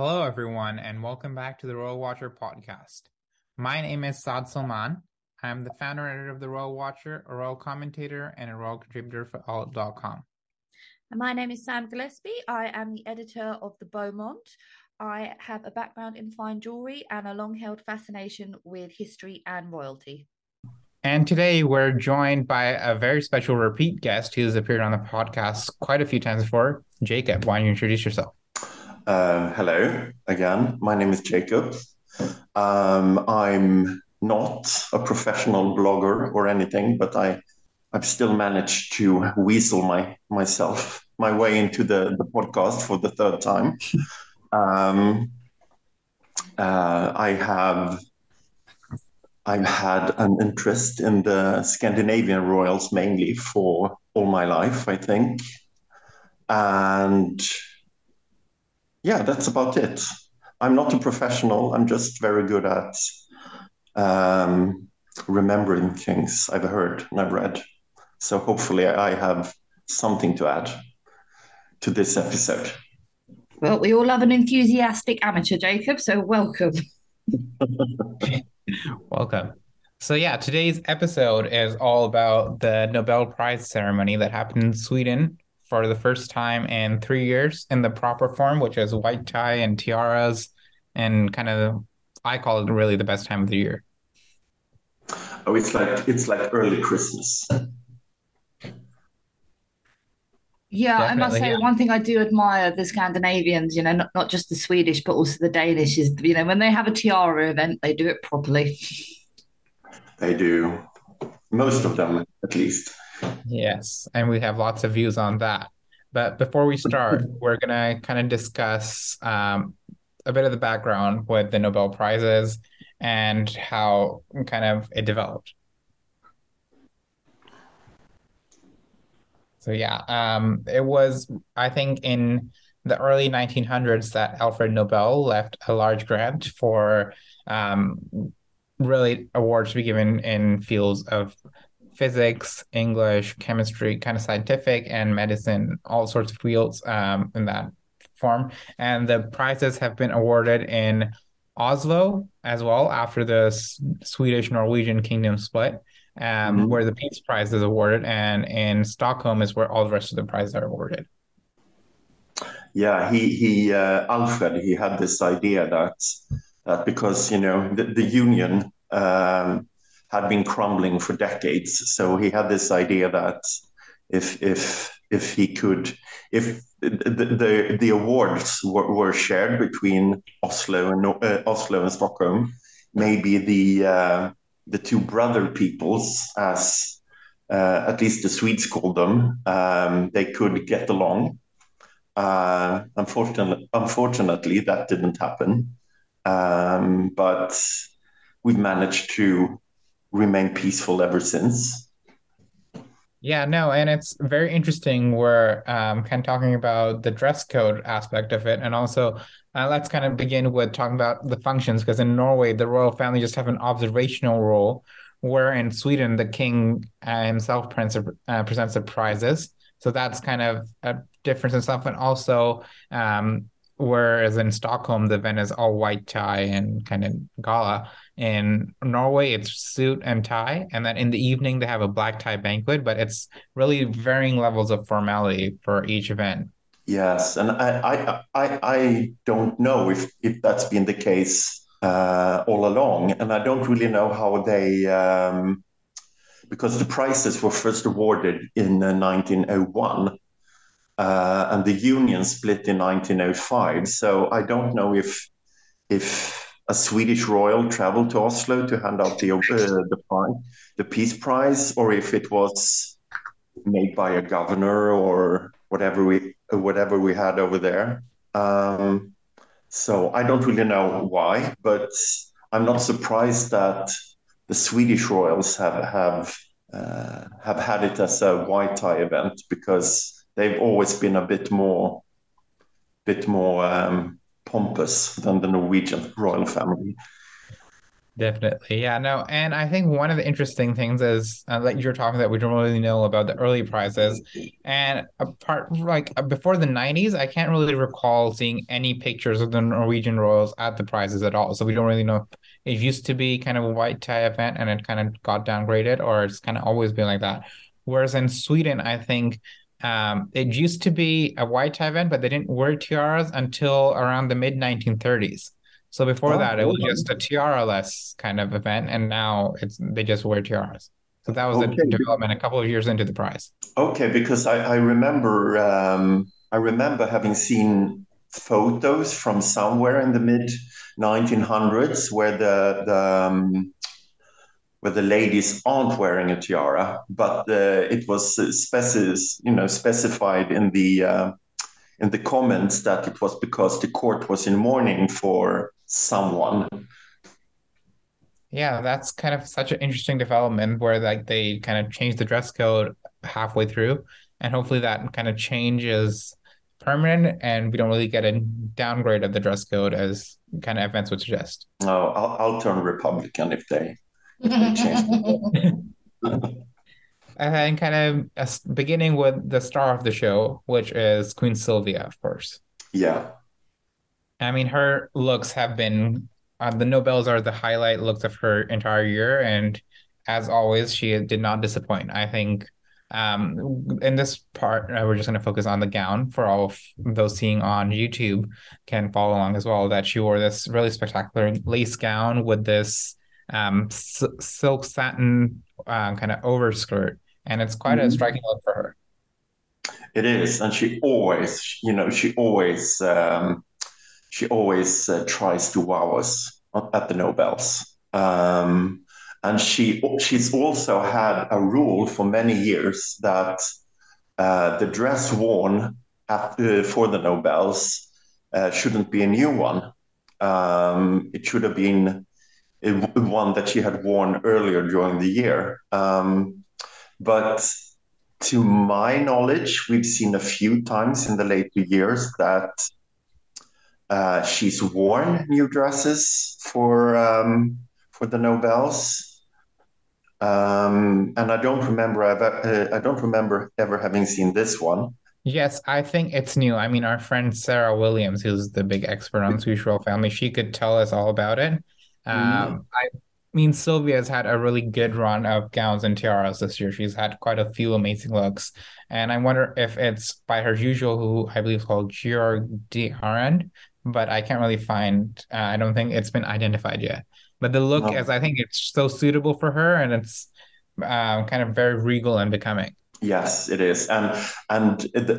Hello, everyone, and welcome back to the Royal Watcher podcast. My name is Saad Salman. I'm the founder and editor of the Royal Watcher, a royal commentator, and a royal contributor for Alt.com. And my name is Sam Gillespie. I am the editor of the Beaumont. I have a background in fine jewelry and a long-held fascination with history and royalty. And today we're joined by a very special repeat guest who's appeared on the podcast quite a few times before. Jacob, why don't you introduce yourself? Hello again. My name is Jacob. I'm not a professional blogger or anything, but I've still managed to weasel myself my way into the podcast for the third time. I've had an interest in the Scandinavian royals mainly for all my life, I think, and yeah, that's about it. I'm not a professional. I'm just very good at remembering things I've heard and I've read. So hopefully I have something to add to this episode. Well, we all love an enthusiastic amateur, Jacob, so welcome. Welcome. So yeah, today's episode is all about the Nobel Prize ceremony that happened in Sweden for the first time in 3 years in the proper form, which is white tie and tiaras, and kind of, I call it really the best time of the year. Oh, it's like early Christmas. Yeah, I must Definitely, say, yeah. one thing I do admire the Scandinavians, not just the Swedish, but also the Danish, is, when they have a tiara event, they do it properly. They do. Most of them, at least. Yes, and we have lots of views on that. But before we start, we're gonna kind of discuss a bit of the background with the Nobel Prizes and how kind of it developed. So yeah, it was, I think, in the early 1900s that Alfred Nobel left a large grant for really awards to be given in fields of physics, English, chemistry, kind of scientific and medicine, all sorts of fields in that form. And the prizes have been awarded in Oslo as well after the Swedish-Norwegian kingdom split, Mhm. where the Peace Prize is awarded, and in Stockholm is where all the rest of the prizes are awarded. Yeah, he Alfred, he had this idea that because the union had been crumbling for decades, so he had this idea that if he could, if the awards were shared between Oslo and Stockholm, maybe the two brother peoples, as at least the Swedes called them, they could get along. Unfortunately, that didn't happen. But we've managed to remain peaceful ever since. Yeah, no, and it's very interesting. We're kind of talking about the dress code aspect of it, and also let's kind of begin with talking about the functions, because in Norway, the royal family just have an observational role, where in Sweden, the king himself presents the prizes. So that's kind of a difference in stuff, and also whereas in Stockholm, the event is all white tie and kind of gala. In Norway, it's suit and tie, and then in the evening they have a black tie banquet, but it's really varying levels of formality for each event. Yes, and I don't know if that's been the case all along, and I don't really know how they because the prizes were first awarded in 1901, and the union split in 1905. So I don't know if a Swedish royal traveled to Oslo to hand out the peace prize, or if it was made by a governor or whatever we had over there. So I don't really know why, but I'm not surprised that the Swedish royals have had it as a white tie event, because they've always been a bit more pompous than the Norwegian royal family. Definitely. Yeah, no. And I think one of the interesting things is like you're talking that we don't really know about the early prizes. And apart like before the 90s, I can't really recall seeing any pictures of the Norwegian Royals at the prizes at all. So we don't really know if it used to be kind of a white tie event and it kind of got downgraded, or it's kind of always been like that. Whereas in Sweden, I think it used to be a white tie event, but they didn't wear tiaras until around the mid 1930s. So before Oh, that, it was just a tiara-less kind of event, and now it's they just wear tiaras. So that was a okay. development a couple of years into the prize. Okay, because I remember having seen photos from somewhere in the mid 1900s where the ladies aren't wearing a tiara, but it was specified in the comments that it was because the court was in mourning for someone. Yeah, that's kind of such an interesting development where like they kind of changed the dress code halfway through, and hopefully that kind of change is permanent, and we don't really get a downgrade of the dress code as kind of events would suggest. Oh, I'll turn Republican if they change the law. And then kind of beginning with the star of the show, which is Queen Sylvia, of course. Yeah. I mean, her looks have been the Nobels are the highlight looks of her entire year, and as always, she did not disappoint. I think in this part, we're just going to focus on the gown for all of those seeing on YouTube can follow along as well. That she wore this really spectacular lace gown with this silk satin kind of overskirt, and it's quite a Mhm. striking look for her. It is, and she always tries to wow us at the Nobels. And she's also had a rule for many years that the dress worn for the Nobels shouldn't be a new one. It should have been one that she had worn earlier during the year. But to my knowledge, we've seen a few times in the later years that she's worn new dresses for the Nobels. And I don't remember ever having seen this one. Yes, I think it's new. I mean, our friend Sarah Williams, who's the big expert on Swedish royal family, she could tell us all about it. Mm. I mean, Sylvia's had a really good run of gowns and tiaras this year. She's had quite a few amazing looks, and I wonder if it's by her usual, who I believe is called Georg D. Arend, but I can't really find. I don't think it's been identified yet. But the look, as No. I think it's so suitable for her, and it's kind of very regal and becoming. Yes, it is, and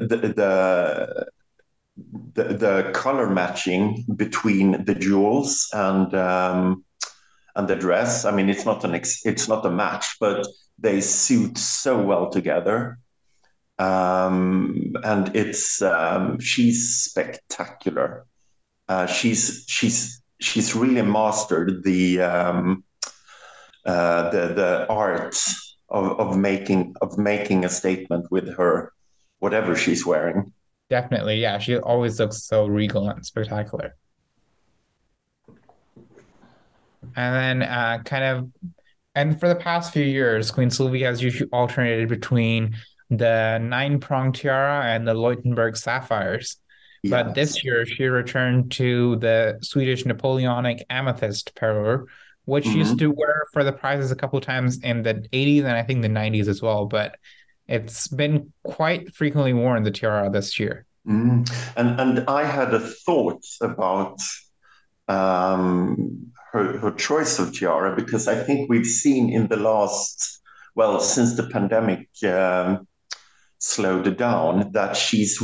the color matching between the jewels and the dress. I mean, it's not a match, but they suit so well together. And it's she's spectacular. She's really mastered the art of making a statement with her whatever she's wearing. Definitely, yeah. She always looks so regal and spectacular. And then and for the past few years, Queen Sylvia has usually alternated between the nine-pronged tiara and the Leutenberg sapphires. But Yes. this year, she returned to the Swedish Napoleonic amethyst parure, which she used Mhm. to wear for the prizes a couple of times in the 80s and I think the 90s as well. But it's been quite frequently worn, the tiara this year. And I had a thought about her choice of tiara because I think we've seen in the last, well, since the pandemic slowed down, that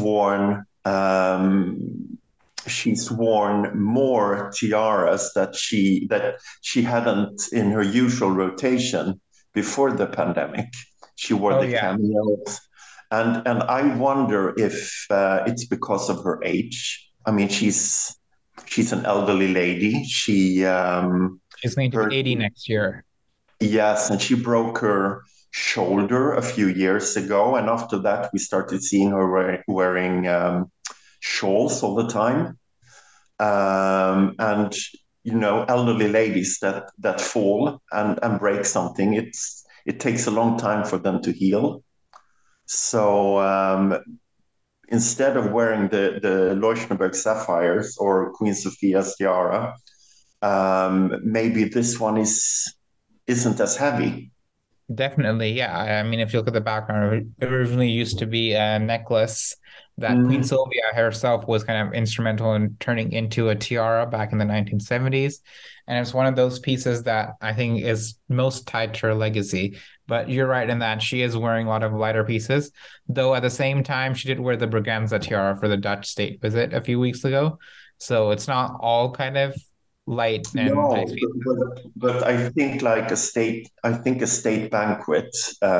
she's worn more tiaras that she hadn't in her usual rotation before the pandemic. She wore Oh, the yeah. cameos, and I wonder if it's because of her age. I mean, she's an elderly lady. She's going to be Her 80 next year. Yes, and she broke her shoulder a few years ago, and after that, we started seeing her wearing shawls all the time. And elderly ladies that fall and break something, it takes a long time for them to heal. So instead of wearing the Leuchtenberg sapphires or Queen Sophia's tiara, maybe this one isn't as heavy. Definitely, yeah. I mean, if you look at the background, it originally used to be a necklace that Queen Mm, Sylvia herself was kind of instrumental in turning into a tiara back in the 1970s. And it's one of those pieces that I think is most tied to her legacy. But you're right in that she is wearing a lot of lighter pieces, though at the same time, she did wear the Braganza tiara for the Dutch state visit a few weeks ago. So it's not all kind of light and nice no, pieces. but I think a state banquet.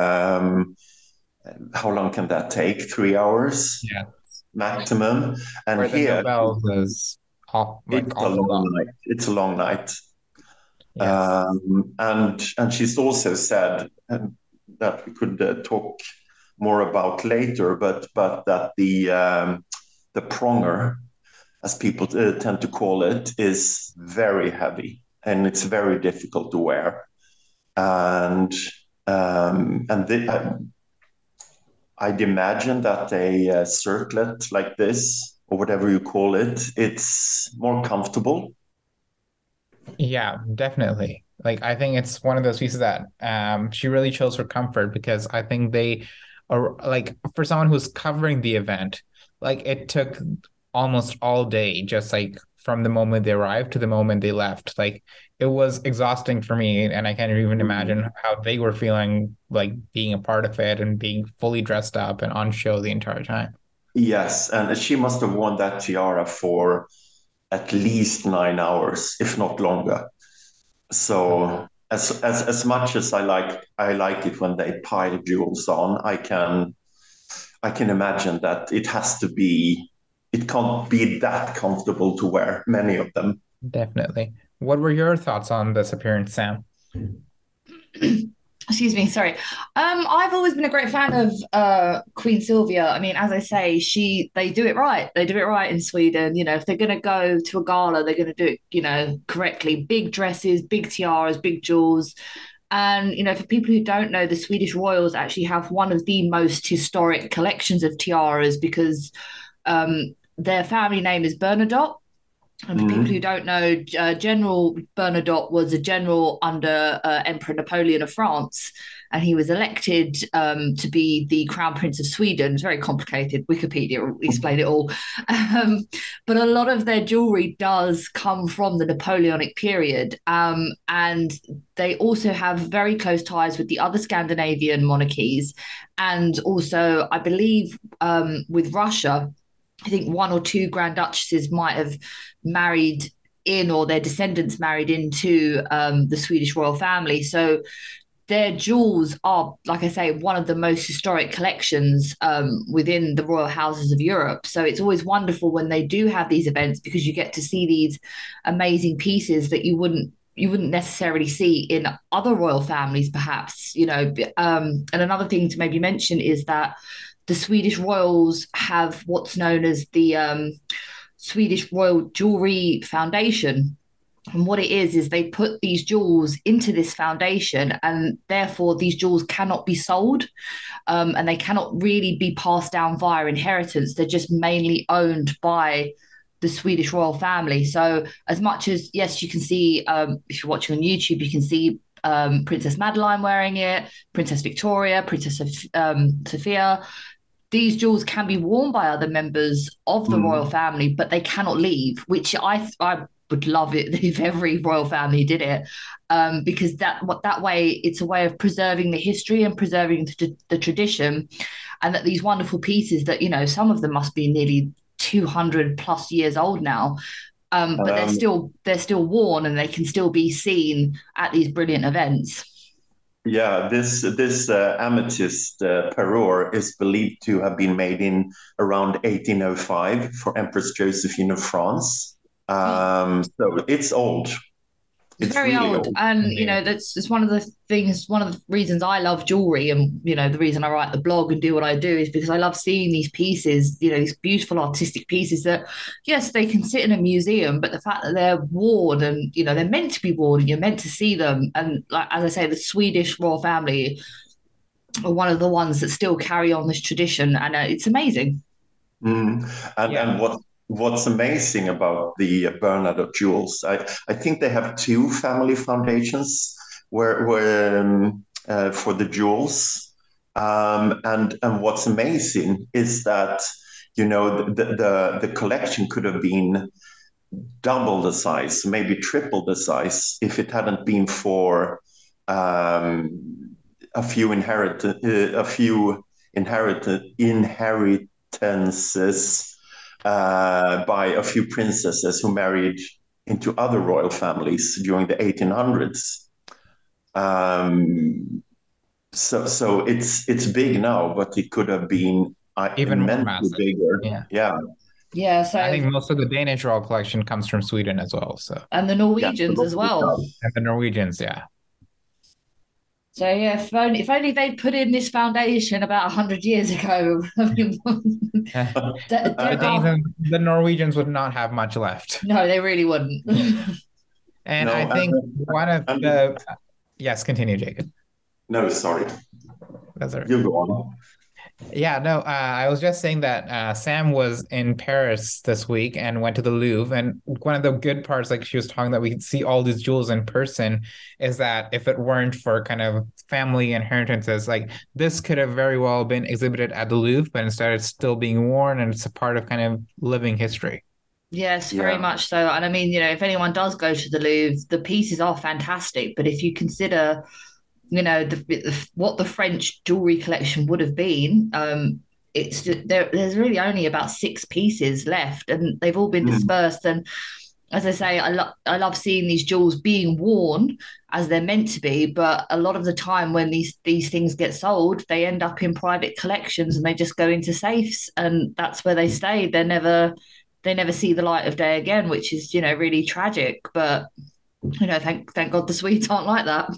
How long can that take? 3 hours Yeah. maximum. And Where the here, Nobels is off, like it's a awful long lot. night. It's a long night. Yes, And she's also said that we could talk more about later, but that the pronger, as people tend to call it, is very heavy and it's very difficult to wear. And I'd imagine that a circlet like this, or whatever you call it, it's more comfortable. yeah, definitely. Like I think it's one of those pieces that she really chose for comfort because I think they are like for someone who's covering the event, like it took almost all day, just like from the moment they arrived to the moment they left. Like it was exhausting for me, and I can't even Mhm. imagine how they were feeling like being a part of it and being fully dressed up and on show the entire time. Yes, and she must have worn that tiara for at least 9 hours, if not longer. So as much as I like it when they pile jewels on, I can imagine that it can't be that comfortable to wear many of them. Definitely. What were your thoughts on this appearance, Sam? Excuse me, sorry. I've always been a great fan of Queen Sylvia. I mean, as I say, they do it right. They do it right in Sweden. You know, if they're gonna go to a gala, they're gonna do it, correctly. Big dresses, big tiaras, big jewels. And for people who don't know, the Swedish royals actually have one of the most historic collections of tiaras because their family name is Bernadotte. And for people who Mhm. don't know, General Bernadotte was a general under Emperor Napoleon of France, and he was elected to be the Crown Prince of Sweden. It's very complicated. Wikipedia will explain it all. Um, but a lot of their jewelry does come from the Napoleonic period. And they also have very close ties with the other Scandinavian monarchies. And also, I believe, with Russia. I think one or two Grand Duchesses might have married in, or their descendants married into the Swedish royal family. So their jewels are, like I say, one of the most historic collections within the royal houses of Europe. So it's always wonderful when they do have these events because you get to see these amazing pieces that you wouldn't necessarily see in other royal families, perhaps. And another thing to maybe mention is that the Swedish royals have what's known as the Swedish Royal Jewelry Foundation. And what it is they put these jewels into this foundation, and therefore these jewels cannot be sold, and they cannot really be passed down via inheritance. They're just mainly owned by the Swedish royal family. So, as much as, yes, you can see, if you're watching on YouTube, you can see Princess Madeline wearing it, Princess Victoria, Princess Sophia. These jewels can be worn by other members of the royal Mhm. family, but they cannot leave, which I would love it if every royal family did it, because that way it's a way of preserving the history and preserving the tradition, and that these wonderful pieces that some of them must be nearly 200 plus years old now, but they're Um, still they're still worn and they can still be seen at these brilliant events. yeah, this amethyst parure is believed to have been made in around 1805 for Empress Josephine of France. So it's old. It's It's very really old, old. and Indeed. that's just one of the things. One of the reasons I love jewelry, and the reason I write the blog and do what I do is because I love seeing these pieces. These beautiful artistic pieces that, yes, they can sit in a museum, but the fact that they're worn and they're meant to be worn, and you're meant to see them. And like as I say, the Swedish royal family are one of the ones that still carry on this tradition, and it's amazing. Mm. And Yeah. what's amazing about the Bernadotte jewels, I think they have two family foundations where for the jewels. And what's amazing is that the collection could have been double the size, maybe triple the size, if it hadn't been for a few inheritances by a few princesses who married into other royal families during the 1800s. Um, so it's big now, but it could have been Even more immensely massive. bigger. Yeah. Yeah, Yeah. I So think most of the Danish royal collection comes from Sweden as well. So, and the yeah. Norwegians as well. and the Norwegians, yeah. So yeah, if only they'd put in this foundation about 100 years ago. I mean, The Danes oh, and the Norwegians would not have much left. no, they really wouldn't. And I No, think one of and the, yes, continue, Jacob. no, sorry, That's all right. you go on. Yeah, no, I was just saying that Sam was in Paris this week and went to the Louvre. And one of the good parts, like she was talking that we could see all these jewels in person, is that if it weren't for kind of family inheritances, like this could have very well been exhibited at the Louvre, but instead it's still being worn and it's a part of kind of living history. Yes, very Yeah. much so. And I mean, if anyone does go to the Louvre, the pieces are fantastic. But if you consider, what the French jewelry collection would have been, it's just, there's really only about six pieces left, and they've all been Mm. dispersed. And as I say, I love seeing these jewels being worn as they're meant to be. But a lot of the time, when these things get sold, they end up in private collections, and they just go into safes, and that's where they stay. They never see the light of day again, which is really tragic. But thank God the Swedes aren't like that.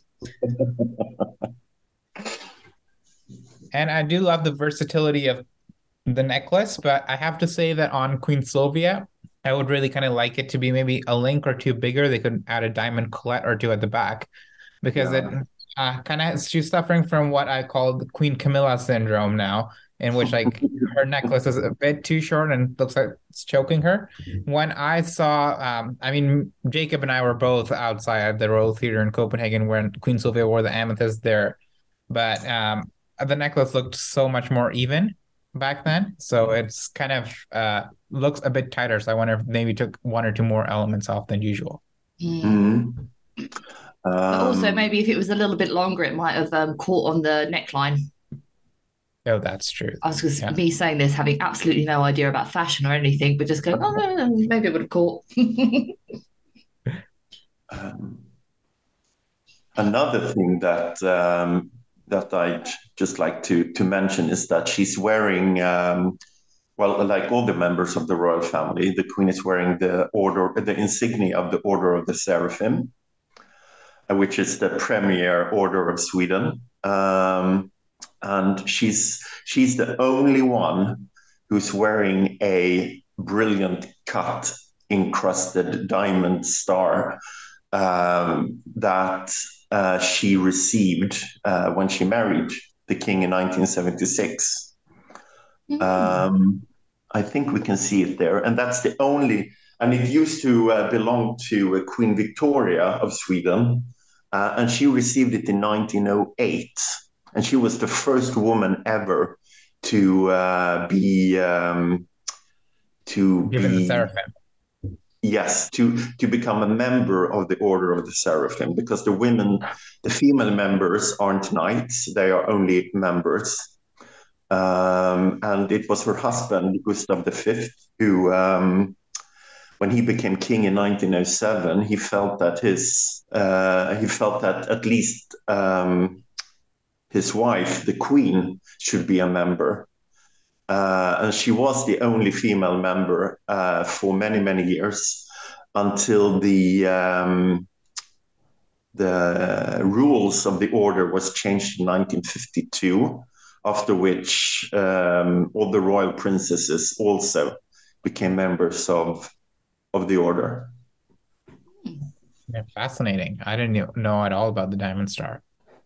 And I do love the versatility of the necklace, but I have to say that on Queen Sylvia, I would really kind of like it to be maybe a link or two bigger. They could add a diamond collet or two at the back because it Yeah. kind of she's suffering from what I call the Queen Camilla syndrome now, in which like her necklace is a bit too short and looks like it's choking her. When I saw, I mean, Jacob and I were both outside the Royal Theatre in Copenhagen when Queen Sylvia wore the amethyst there, but the necklace looked so much more even back then. So it's kind of looks a bit tighter. So I wonder if maybe took one or two more elements off than usual. Mm. Mm. But also, Um, maybe if it was a little bit longer, it might have caught on the neckline. Oh, that's true. I was just Yeah. me saying this, having absolutely no idea about fashion or anything, but just going, oh, no, no, no, maybe it would have caught. um, Another thing that I'd just like to mention is that she's wearing, well, like all the members of the royal family, the queen is wearing the insignia of the Order of the Seraphim, which is the premier order of Sweden. And she's the only one who's wearing a brilliant cut encrusted diamond star that she received when she married the king in 1976. Mm. I think we can see it there, and that's the only. And it used to belong to Queen Victoria of Sweden, and she received it in 1908, and she was the first woman ever to Given the be seraphim. yes to become a member of the Order of the Seraphim, because the female members aren't knights; they are only members. And it was her husband, Gustav V, who, when he became king in 1907, he felt that at least his wife, the queen, should be a member. And she was the only female member for many, many years until the rules of the order was changed in 1952, after which all the royal princesses also became members of the order. Yeah, fascinating. I didn't know at all about the Diamond Star.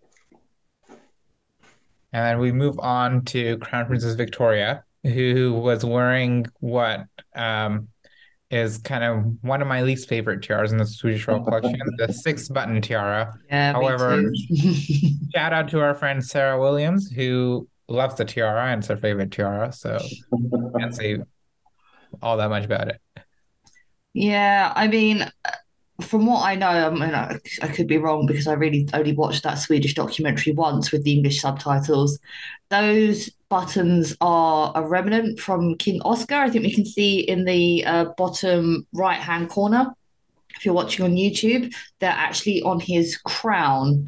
And then we move on to Crown Princess Victoria, who was wearing what is kind of one of my least favorite tiaras in the Swedish Royal Collection, the six-button tiara. Yeah, However, me too. shout out to our friend Sarah Williams, who loves the tiara and it's her favorite tiara. So can't say all that much about it. Yeah, I mean, from what I know, I mean, I could be wrong because I really only watched that Swedish documentary once with the English subtitles. Those buttons are a remnant from King Oscar. I think we can see in the bottom right-hand corner. If you're watching on YouTube, they're actually on his crown.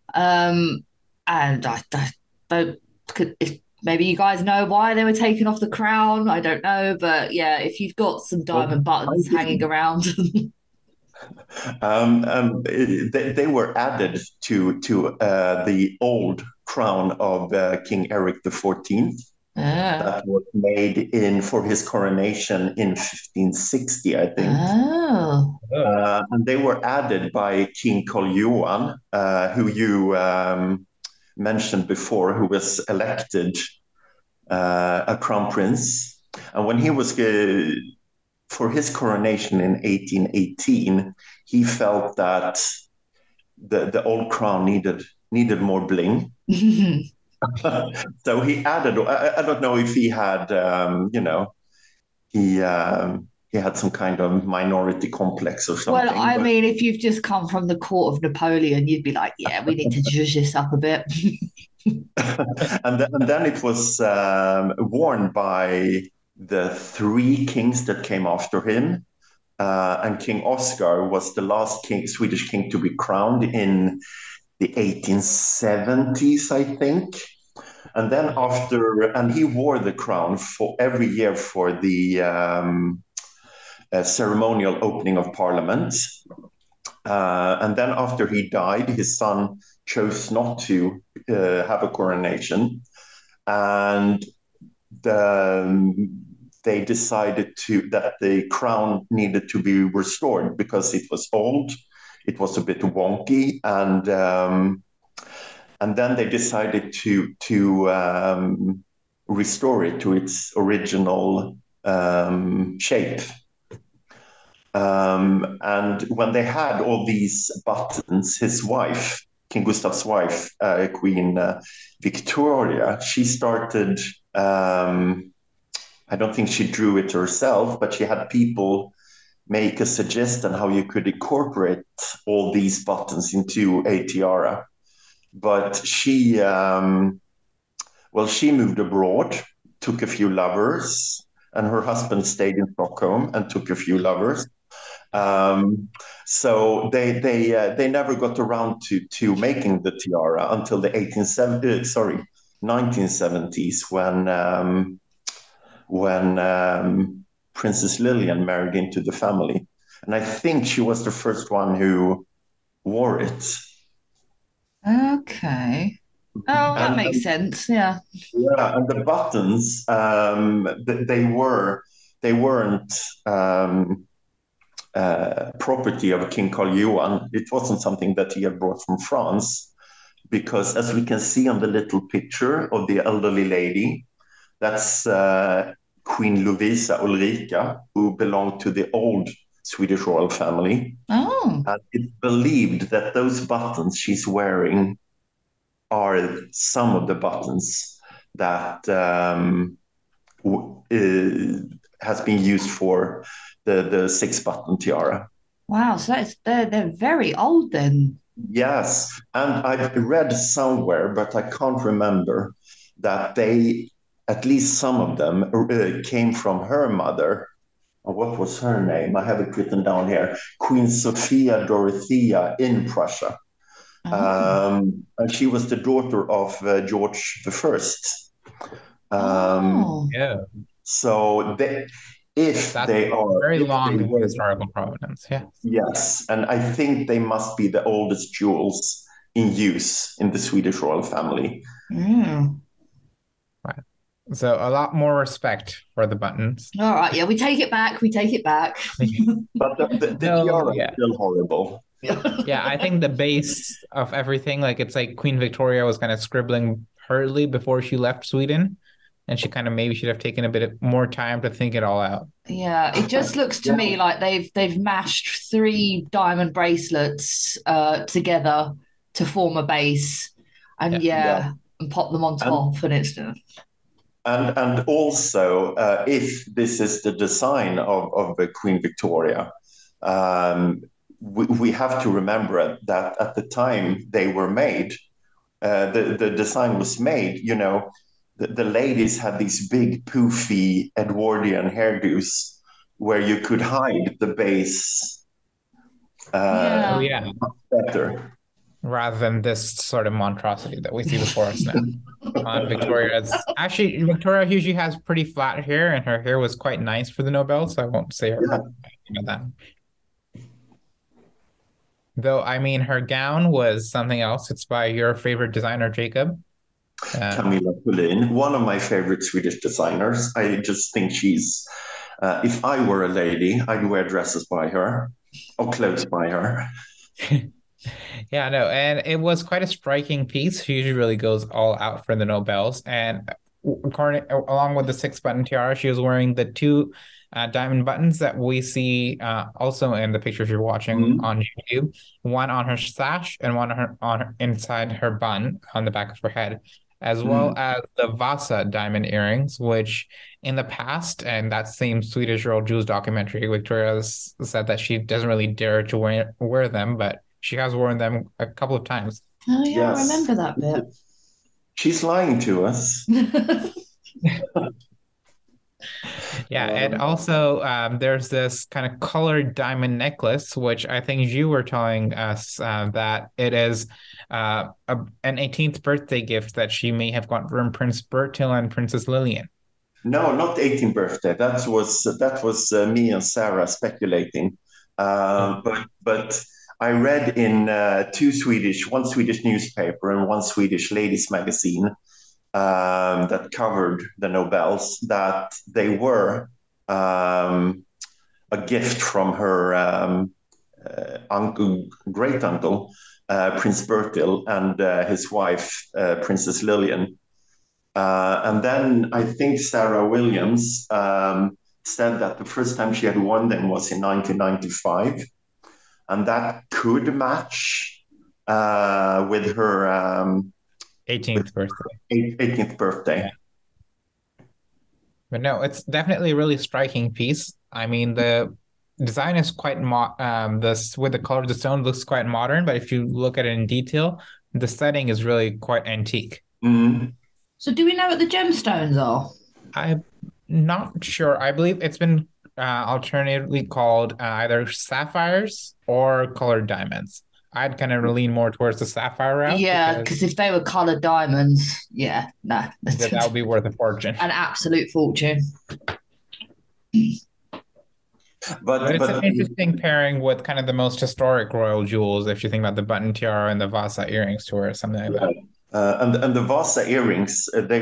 And I don't, if maybe you guys know why they were taken off the crown. I don't know, but yeah, if you've got some diamond buttons hanging around. They were added to the old crown of King Eric the 14th. Ah. That was made in for his coronation in 1560, I think. Oh. And they were added by King Karl Johan, who you mentioned before, who was elected a crown prince. And when he was for his coronation in 1818, he felt that the old crown needed more bling. So he added. I don't know if he had, he had some kind of minority complex or something. Well, I mean, if you've just come from the court of Napoleon, you'd be like, yeah, we need to zhuzh this up a bit. and then it was worn by the three kings that came after him. And King Oscar was the last Swedish king to be crowned in the 1870s, I think. And then and he wore the crown for every year for the ceremonial opening of Parliament. And then after he died, his son chose not to have a coronation. And they decided that the crown needed to be restored because it was old, it was a bit wonky, and then they decided to restore it to its original shape. And when they had all these buttons, his wife, King Gustav's wife, Queen Victoria, she started. I don't think she drew it herself, but she had people make a suggestion how you could incorporate all these buttons into a tiara. But she moved abroad, took a few lovers, and her husband stayed in Stockholm and took a few lovers. So they never got around to making the tiara until the 1970s when Princess Lilian married into the family. And I think she was the first one who wore it. Okay. Oh, that makes sense. Yeah. Yeah, and the buttons, they weren't property of King Karl Johan. It wasn't something that he had brought from France, because as we can see on the little picture of the elderly lady, that's Queen Lovisa Ulrika, who belonged to the old Swedish royal family. Oh. And it's believed that those buttons she's wearing are some of the buttons that has been used for the six-button tiara. Wow, so they're very old then. Yes, and I've read somewhere, but I can't remember, that at least some of them came from her mother. What was her name? I have it written down here. Queen Sophia Dorothea in Prussia. And she was the daughter of George the First. Yeah. So if That's they are, very if they long were, historical provenance. Yeah. yes, and I think they must be the oldest jewels in use in the Swedish royal family. Mm. Right. So a lot more respect for the buttons. All right, yeah, we take it back. We take it back. But the So tiara is yeah. still horrible. Yeah, I think the base of everything, like it's like Queen Victoria was kind of scribbling hurriedly before she left Sweden, and she kind of maybe should have taken a bit more time to think it all out. Yeah, it just looks to me like they've mashed three diamond bracelets together to form a base, and Yeah. Yeah. and pop them on And top, and it's and also, if this is the design of Queen Victoria, we have to remember that at the time they were made, the design was made, the ladies had these big poofy Edwardian hairdos where you could hide the base Oh yeah. yeah, better. rather than this sort of monstrosity that we see before us now. Victoria usually has pretty flat hair, and her hair was quite nice for the Nobel, so I won't say her Yeah. about that. Though, I mean, her gown was something else. It's by your favorite designer, Jacob. Camilla Collin, one of my favorite Swedish designers. I just think if I were a lady, I'd wear dresses by her or clothes by her. Yeah, no, and it was quite a striking piece. She usually really goes all out for the Nobels, and along with the six-button tiara, she was wearing the two diamond buttons that we see also in the pictures you're watching on YouTube. One on her sash and one inside her bun on the back of her head, as well as the Vasa diamond earrings, which in the past, and that same Swedish Royal Jewels documentary, Victoria said that she doesn't really dare to wear them, but she has worn them a couple of times. Oh yeah, I Yes. remember that bit. She's lying to us. Yeah, and also there's this kind of colored diamond necklace, which I think you were telling us that it is an 18th birthday gift that she may have gotten from Prince Bertil and Princess Lilian. No, not 18th birthday. That was me and Sarah speculating. But I read in one Swedish newspaper and one Swedish ladies magazine that covered the Nobels that they were a gift from her great uncle, Prince Bertil, and his wife, Princess Lilian. And then I think Sarah Williams said that the first time she had worn them was in 1995, and that could match with her 18th birthday. 18th birthday. Yeah. But no, it's definitely a really striking piece. I mean, the design is quite this with the color of the stone looks quite modern, but if you look at it in detail, the setting is really quite antique. Mm. So do we know what the gemstones are? I'm not sure. I believe it's been alternatively called either sapphires or colored diamonds. I'd kind of lean more towards the sapphire route. Yeah, because if they were colored diamonds, that would be worth a fortune. An absolute fortune. But it's an interesting pairing with kind of the most historic royal jewels, if you think about the button tiara and the Vasa earrings to her, something like that. And the Vasa earrings, they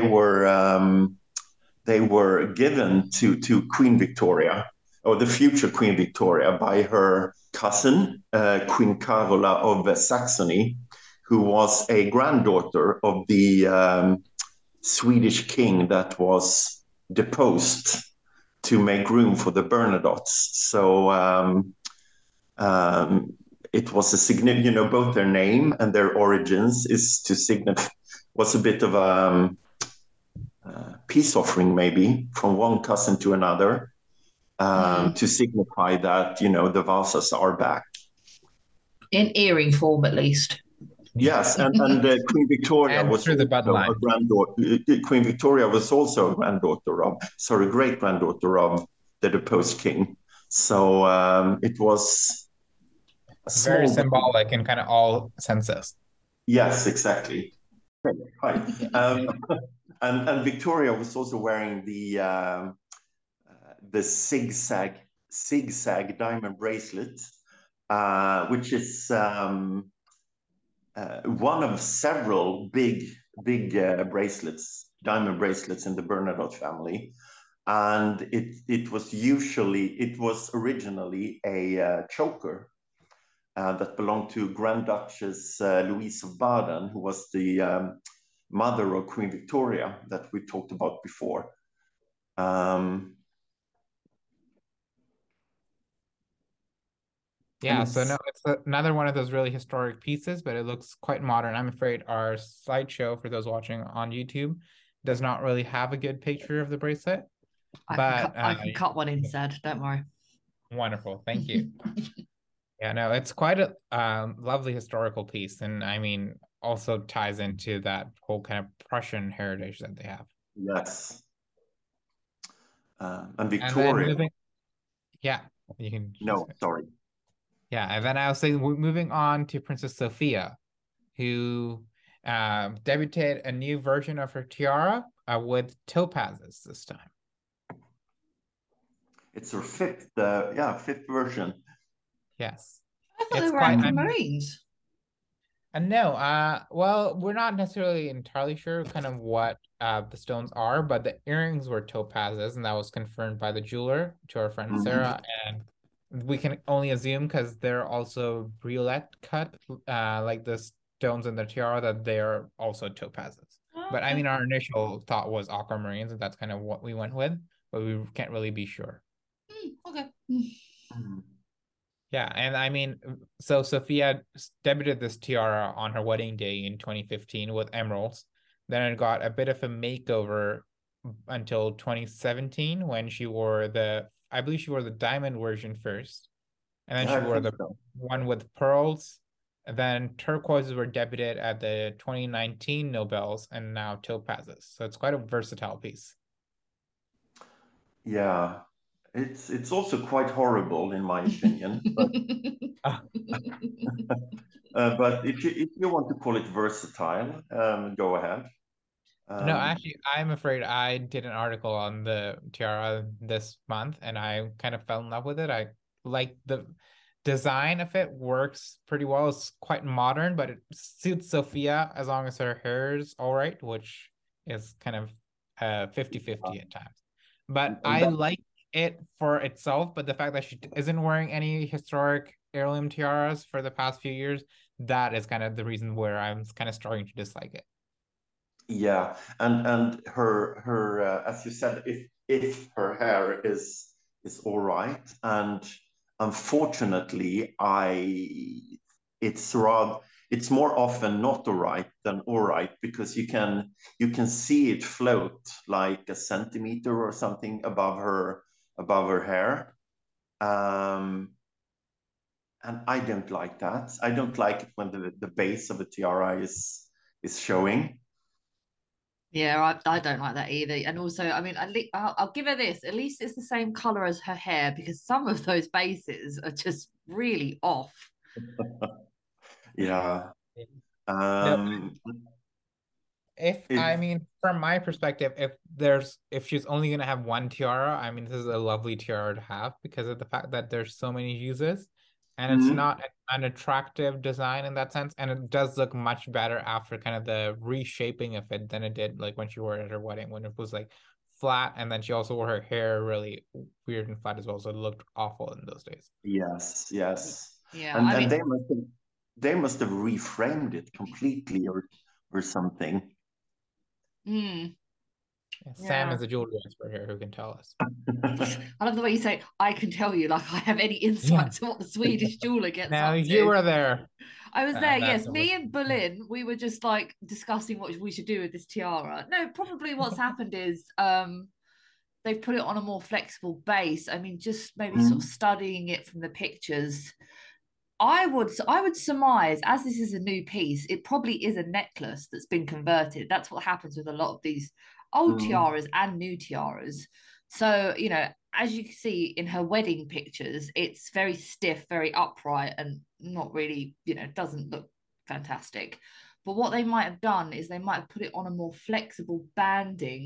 were given to Queen Victoria, or the future Queen Victoria, by her cousin, Queen Carola of Saxony, who was a granddaughter of the Swedish king that was deposed to make room for the Bernadottes. So it was a significant, both their name and their origins was a bit of a peace offering, maybe from one cousin to another, to signify that the Vasas are back in earring form, at least. Yes, and Queen Victoria and was through the bloodline. a granddaughter. Queen Victoria was also a great granddaughter of the deposed king. So it was very symbolic in kind of all senses. Yes, exactly. Hi. And Victoria was also wearing the the zigzag diamond bracelet, which is one of several big bracelets, diamond bracelets in the Bernadotte family. And it was originally a choker that belonged to Grand Duchess Louise of Baden, who was the mother of Queen Victoria that we talked about before. Yeah, so no, it's another one of those really historic pieces, but it looks quite modern. I'm afraid our slideshow, for those watching on YouTube, does not really have a good picture of the bracelet. I can cut one instead. Don't worry. Wonderful, thank you. Yeah, no, it's quite a lovely historical piece, and I mean, also ties into that whole kind of Prussian heritage that they have. Yes. And And then Victoria. yeah, you can. No, sorry. Yeah, and then I'll say moving on to Princess Sophia, who debuted a new version of her tiara with topazes this time. It's her fifth version. Yes, I thought it's they were quite. aquamarines. And no, well, we're not necessarily entirely sure kind of what the stones are, but the earrings were topazes, and that was confirmed by the jeweler to our friend Sarah. And we can only assume because they're also brulette cut, like the stones in the tiara, that they are also topazes. Oh, But I okay. mean, our initial thought was aquamarines, and that's kind of what we went with, but we can't really be sure. Okay. Yeah, and I mean, so Sophia debuted this tiara on her wedding day in 2015 with emeralds. Then it got a bit of a makeover until 2017 when I believe she wore the diamond version first, and then Yeah, she I wore think the so. one with pearls. And then turquoises were debuted at the 2019 Nobels, and now topazes. So it's quite a versatile piece. Yeah, it's also quite horrible in my opinion. But but if you want to call it versatile, go ahead. No, Um, actually, I'm afraid I did an article on the tiara this month and I kind of fell in love with it. I like the design of it works pretty well. It's quite modern, but it suits Sophia as long as her hair is all right, which is kind of 50-50 at times. But and I that, like it for itself, but the fact that she isn't wearing any historic heirloom tiaras for the past few years, that is kind of the reason where I'm kind of starting to dislike it. yeah, and her as you said, if her hair is all right, and unfortunately, it's more often not all right than all right because you can see it float like a centimeter or something above her hair. Um, and I don't like that. I don't like it when the base of a tiara is showing. Yeah, I don't like that either. And also, I mean, I'll give her this. At least it's the same color as her hair because some of those bases are just really off. Yeah. No, Um, if I it, mean, from my perspective, if she's only gonna have one tiara, I mean, this is a lovely tiara to have because of the fact that there's so many uses, and it's mm, not an attractive design in that sense, and it does look much better after kind of the reshaping of it than it did like when she wore it at her wedding when it was like flat, and then she also wore her hair really weird and flat as well, so it looked awful in those days. yes, yes. Yeah, And I and mean, they must have reframed it completely or something. mm, Yeah, Sam yeah. is a jewelry expert here who can tell us. I love the way you say, I can tell you, like I have any Yeah. insight to what the Swedish jeweler gets Now up you to. were there. I was there, That's yes. Me and Berlin, we were just like discussing what we should do with this tiara. No, probably what's happened is they've put it on a more flexible base. I mean, just maybe sort of Mm, studying it from the pictures. I would surmise, as this is a new piece, it probably is a necklace that's been converted. That's what happens with a lot of these old mm, tiaras and new tiaras. So, as you can see in her wedding pictures, it's very stiff, very upright, and not really, doesn't look fantastic. But what they might have done is they might have put it on a more flexible banding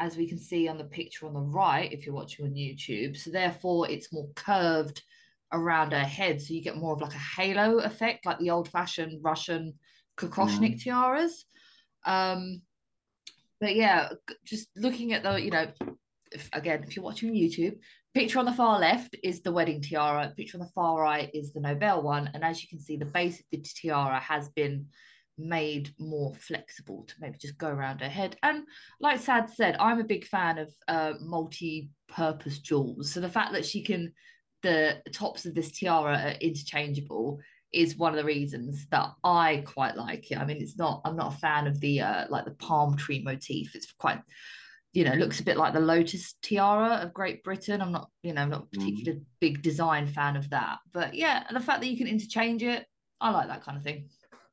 as we can see on the picture on the right, if you're watching on YouTube. So therefore, it's more curved around her head. So you get more of like a halo effect, like the old-fashioned Russian Kokoshnik Mm. tiaras. Um, but yeah, just looking at the, if you're watching on YouTube, picture on the far left is the wedding tiara, picture on the far right is the Nobel one. And as you can see, the base of the tiara has been made more flexible to maybe just go around her head. And like Sad said, I'm a big fan of multi-purpose jewels. So the fact that the tops of this tiara are interchangeable is one of the reasons that I quite like it. I mean, I'm not a fan of the like the palm tree motif. It's quite, looks a bit like the lotus tiara of Great Britain. I'm not a Mm. particularly big design fan of that. But yeah, the fact that you can interchange it, I like that kind of thing.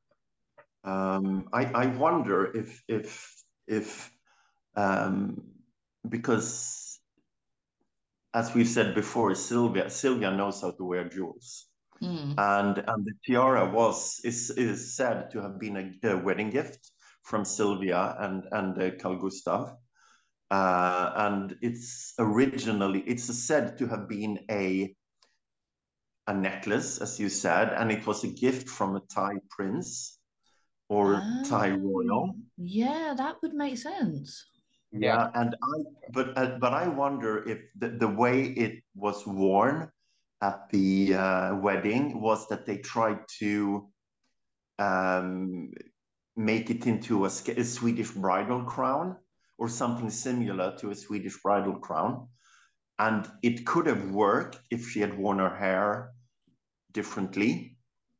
I wonder if um, because as we've said before, Sylvia knows how to wear jewels, Mm. and the tiara is said to have been a wedding gift from Sylvia and Carl Gustav, and it's said to have been a necklace, as you said, and it was a gift from a Thai prince or Thai royal. Yeah, that would make sense. Yeah. Yeah, but I wonder if the way it was worn at the wedding was that they tried to um, make it into a Swedish bridal crown or something similar to a Swedish bridal crown, and it could have worked if she had worn her hair differently.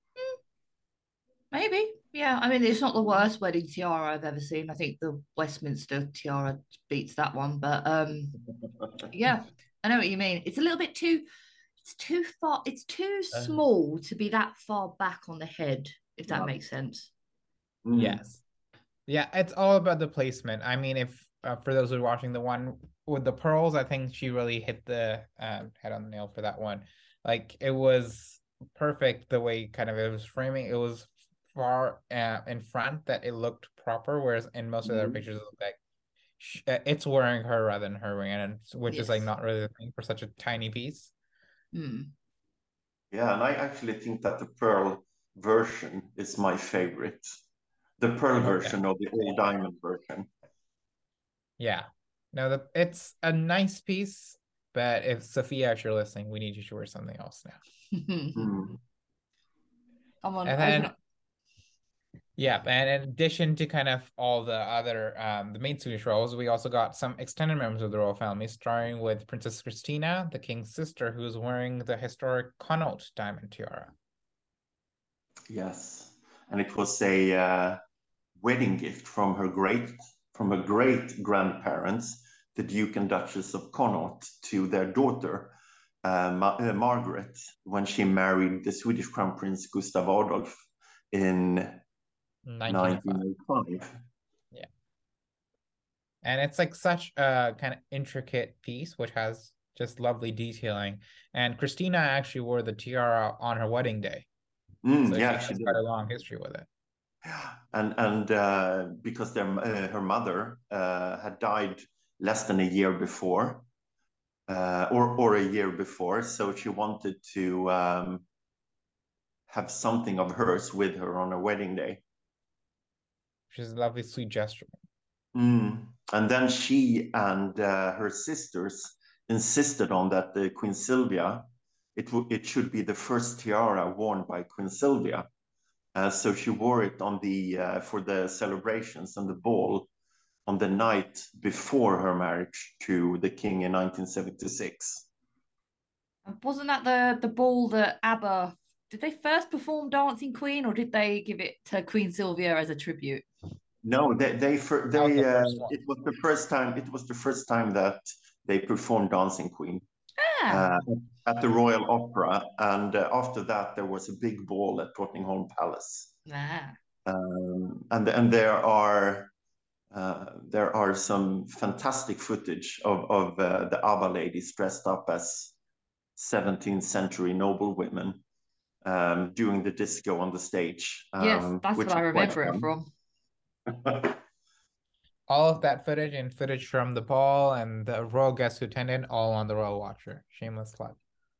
Maybe. Yeah. I mean, it's not the worst wedding tiara I've ever seen. I think the Westminster tiara beats that one. But yeah, I know what you mean. It's too far, it's too Uh, small to be that far back on the head, if that Yeah. makes sense. Mm. yes. Yeah, it's all about the placement. I mean, if for those who are watching the one with the pearls, I think she really hit the head on the nail for that one. Like it was perfect the way kind of it was framing. It was far in front that it looked proper, whereas in most of their Mm. pictures it looked like it's wearing her rather than her wearing it, which is like Yes. not really the thing for such a tiny piece. Hmm. Yeah, and I actually think that the pearl version is my favorite. The pearl Okay. version or the all diamond version. Yeah. No, it's a nice piece, but if Sophia, if you're listening, we need you to wear something else now. Mm. Come on, And open then up. yeah, and in addition to kind of all the other the main Swedish royals, we also got some extended members of the royal family, starting with Princess Christina, the king's sister, who's wearing the historic Connaught diamond tiara. Yes, and it was a wedding gift from her great grandparents, the Duke and Duchess of Connaught, to their daughter Margaret when she married the Swedish Crown Prince Gustav Adolf in 1905. 1905. Yeah. And it's like such a kind of intricate piece, which has just lovely detailing. And Christina actually wore the tiara on her wedding day. Mm, So she yeah, she has did. quite a long history with it. And because her mother had died less than a year before, or a year before, so she wanted to have something of hers with her on her wedding day. Which is a lovely, sweet gesture. Mm. And then she and her sisters insisted on that the Queen Sylvia, it should be the first tiara worn by Queen Sylvia. So she wore it on the for the celebrations and the ball on the night before her marriage to the king in 1976. And wasn't that the ball that ABBA did they first perform Dancing Queen or did they give it to Queen Sylvia as a tribute? No, That was the first one. it was the first time. It was the first time that they performed Dancing Queen Ah, uh, at the Royal Opera, and after that there was a big ball at Tottenham Palace, nah. and there are some fantastic footage of the ABBA ladies dressed up as 17th century noblewomen doing the disco on the stage, Yes, that's what which I is quite remember it fun. from. all of that footage and footage from the ball and the royal guests who attended, all on the Royal Watcher. Shameless plug.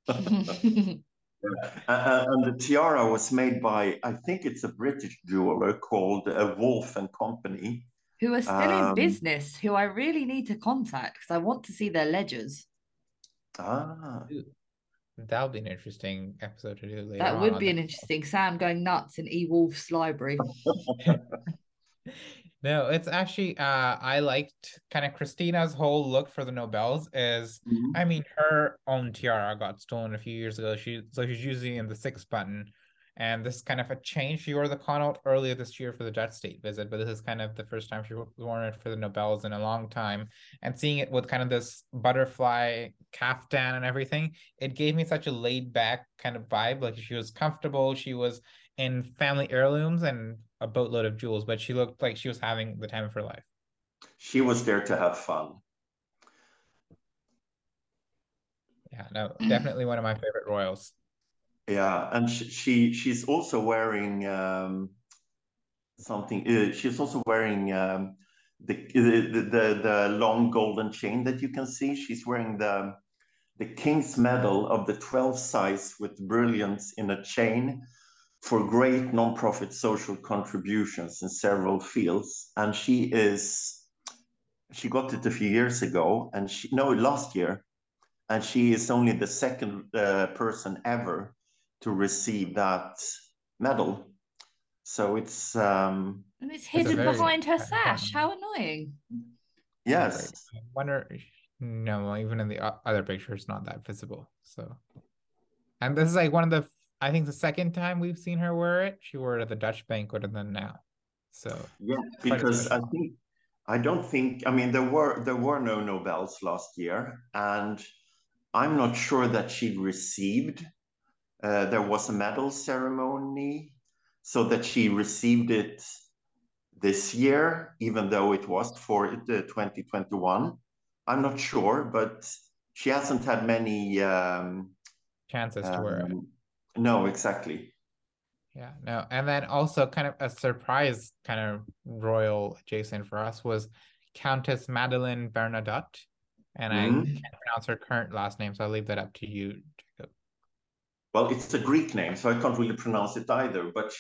And the tiara was made by, I think it's a British jeweler called Wolf and Company. Who are still in Um, business, who I really need to contact because I want to see their ledgers. ah, Ooh, that'll be an interesting episode to do later That on would on be the an interesting Sam going nuts in E-Wolf's library. No, it's actually I liked kind of Christina's whole look for the Nobels is I mhm. mean her own tiara got stolen a few years ago. She's usually in the sixth button. And this is kind of a change. She wore the Connaught earlier this year for the Dutch state visit, but this is kind of the first time she worn it for the Nobels in a long time. And seeing it with kind of this butterfly caftan and everything, it gave me such a laid back kind of vibe. Like she was comfortable, she was in family heirlooms and a boatload of jewels, but she looked like she was having the time of her life. She was there to have fun. Yeah, no, definitely one of my favorite royals. Yeah, and she's also wearing something. She's also wearing the long golden chain that you can see. She's wearing the King's Medal of the 12th size with brilliance in a chain for great non-profit social contributions in several fields. And she got it a few years ago, and she no last year, and she is only the second person ever to receive that medal. So it's And it's It's a hidden very behind her sash. important How annoying. celebrate. yes, I wonder, no, even in the other picture, it's not that visible. So, and this is like one of the, I think the second time we've seen her wear it. She wore it at the Dutch banquet and then now. So, yeah, quite a because special one. I don't think I mean there were no Nobels last year, and I'm not sure that she received. There was a medal ceremony, so that she received it this year, even though it was for the 2021. I'm not sure, but she hasn't had many. Chances to wear it. Um, no, exactly. Yeah, no. And then also kind of a surprise kind of royal adjacent for us was Countess Madeleine Bernadotte. And I Mhm. can't pronounce her current last name, so I'll leave that up to you, Jacob. Well, it's a Greek name, so I can't really pronounce it either. But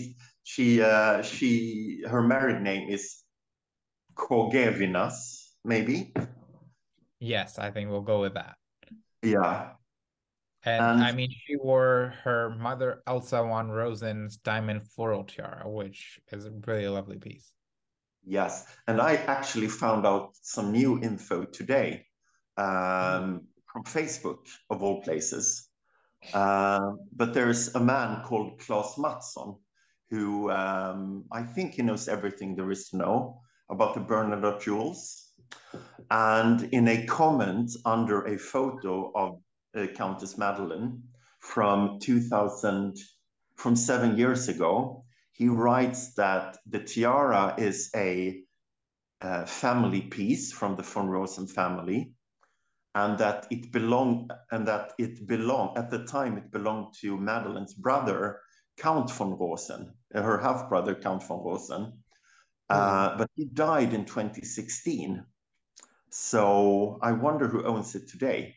she her married name is Kogevinas, maybe. Yes, I think we'll go with that. Yeah, And I and mean, she wore her mother Elsa von Rosen's diamond floral tiara, which is really a lovely piece. yes, and I actually found out some new info today Ooh. from Facebook, of all places. But there's a man called Klaus Mattsson who I think he knows everything there is to know about the Bernadotte jewels. And in a comment under a photo of Countess Madeleine from 2000, from 7 years ago, he writes that the tiara is a family piece from the von Rosen family, and that it belonged at the time it belonged to Madeleine's brother, Count von Rosen, her half brother, Count von Rosen. Ooh. But he died in 2016. So I wonder who owns it today.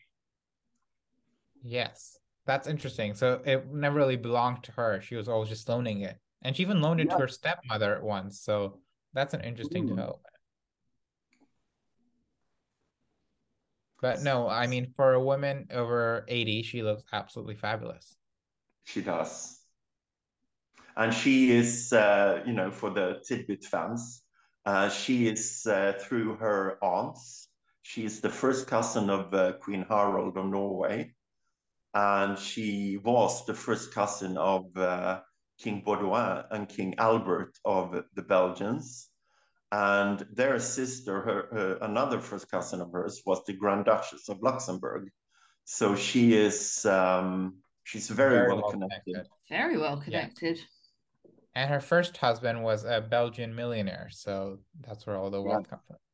Yes, that's interesting. So it never really belonged to her. She was always just loaning it. And she even loaned it to Yeah. her stepmother once. So that's an interesting Mm. development. But no, I mean, for a woman over 80, she looks absolutely fabulous. She does. And she is, for the Tidbit fans, she is through her aunts. She is the first cousin of Queen Harald of Norway, and she was the first cousin of King Baudouin and King Albert of the Belgians. And their sister, another first cousin of hers, was the Grand Duchess of Luxembourg. So she's very Very well well connected. connected. Very well Yeah. connected. And her first husband was a Belgian millionaire. So that's where all the Yeah. wealth comes from.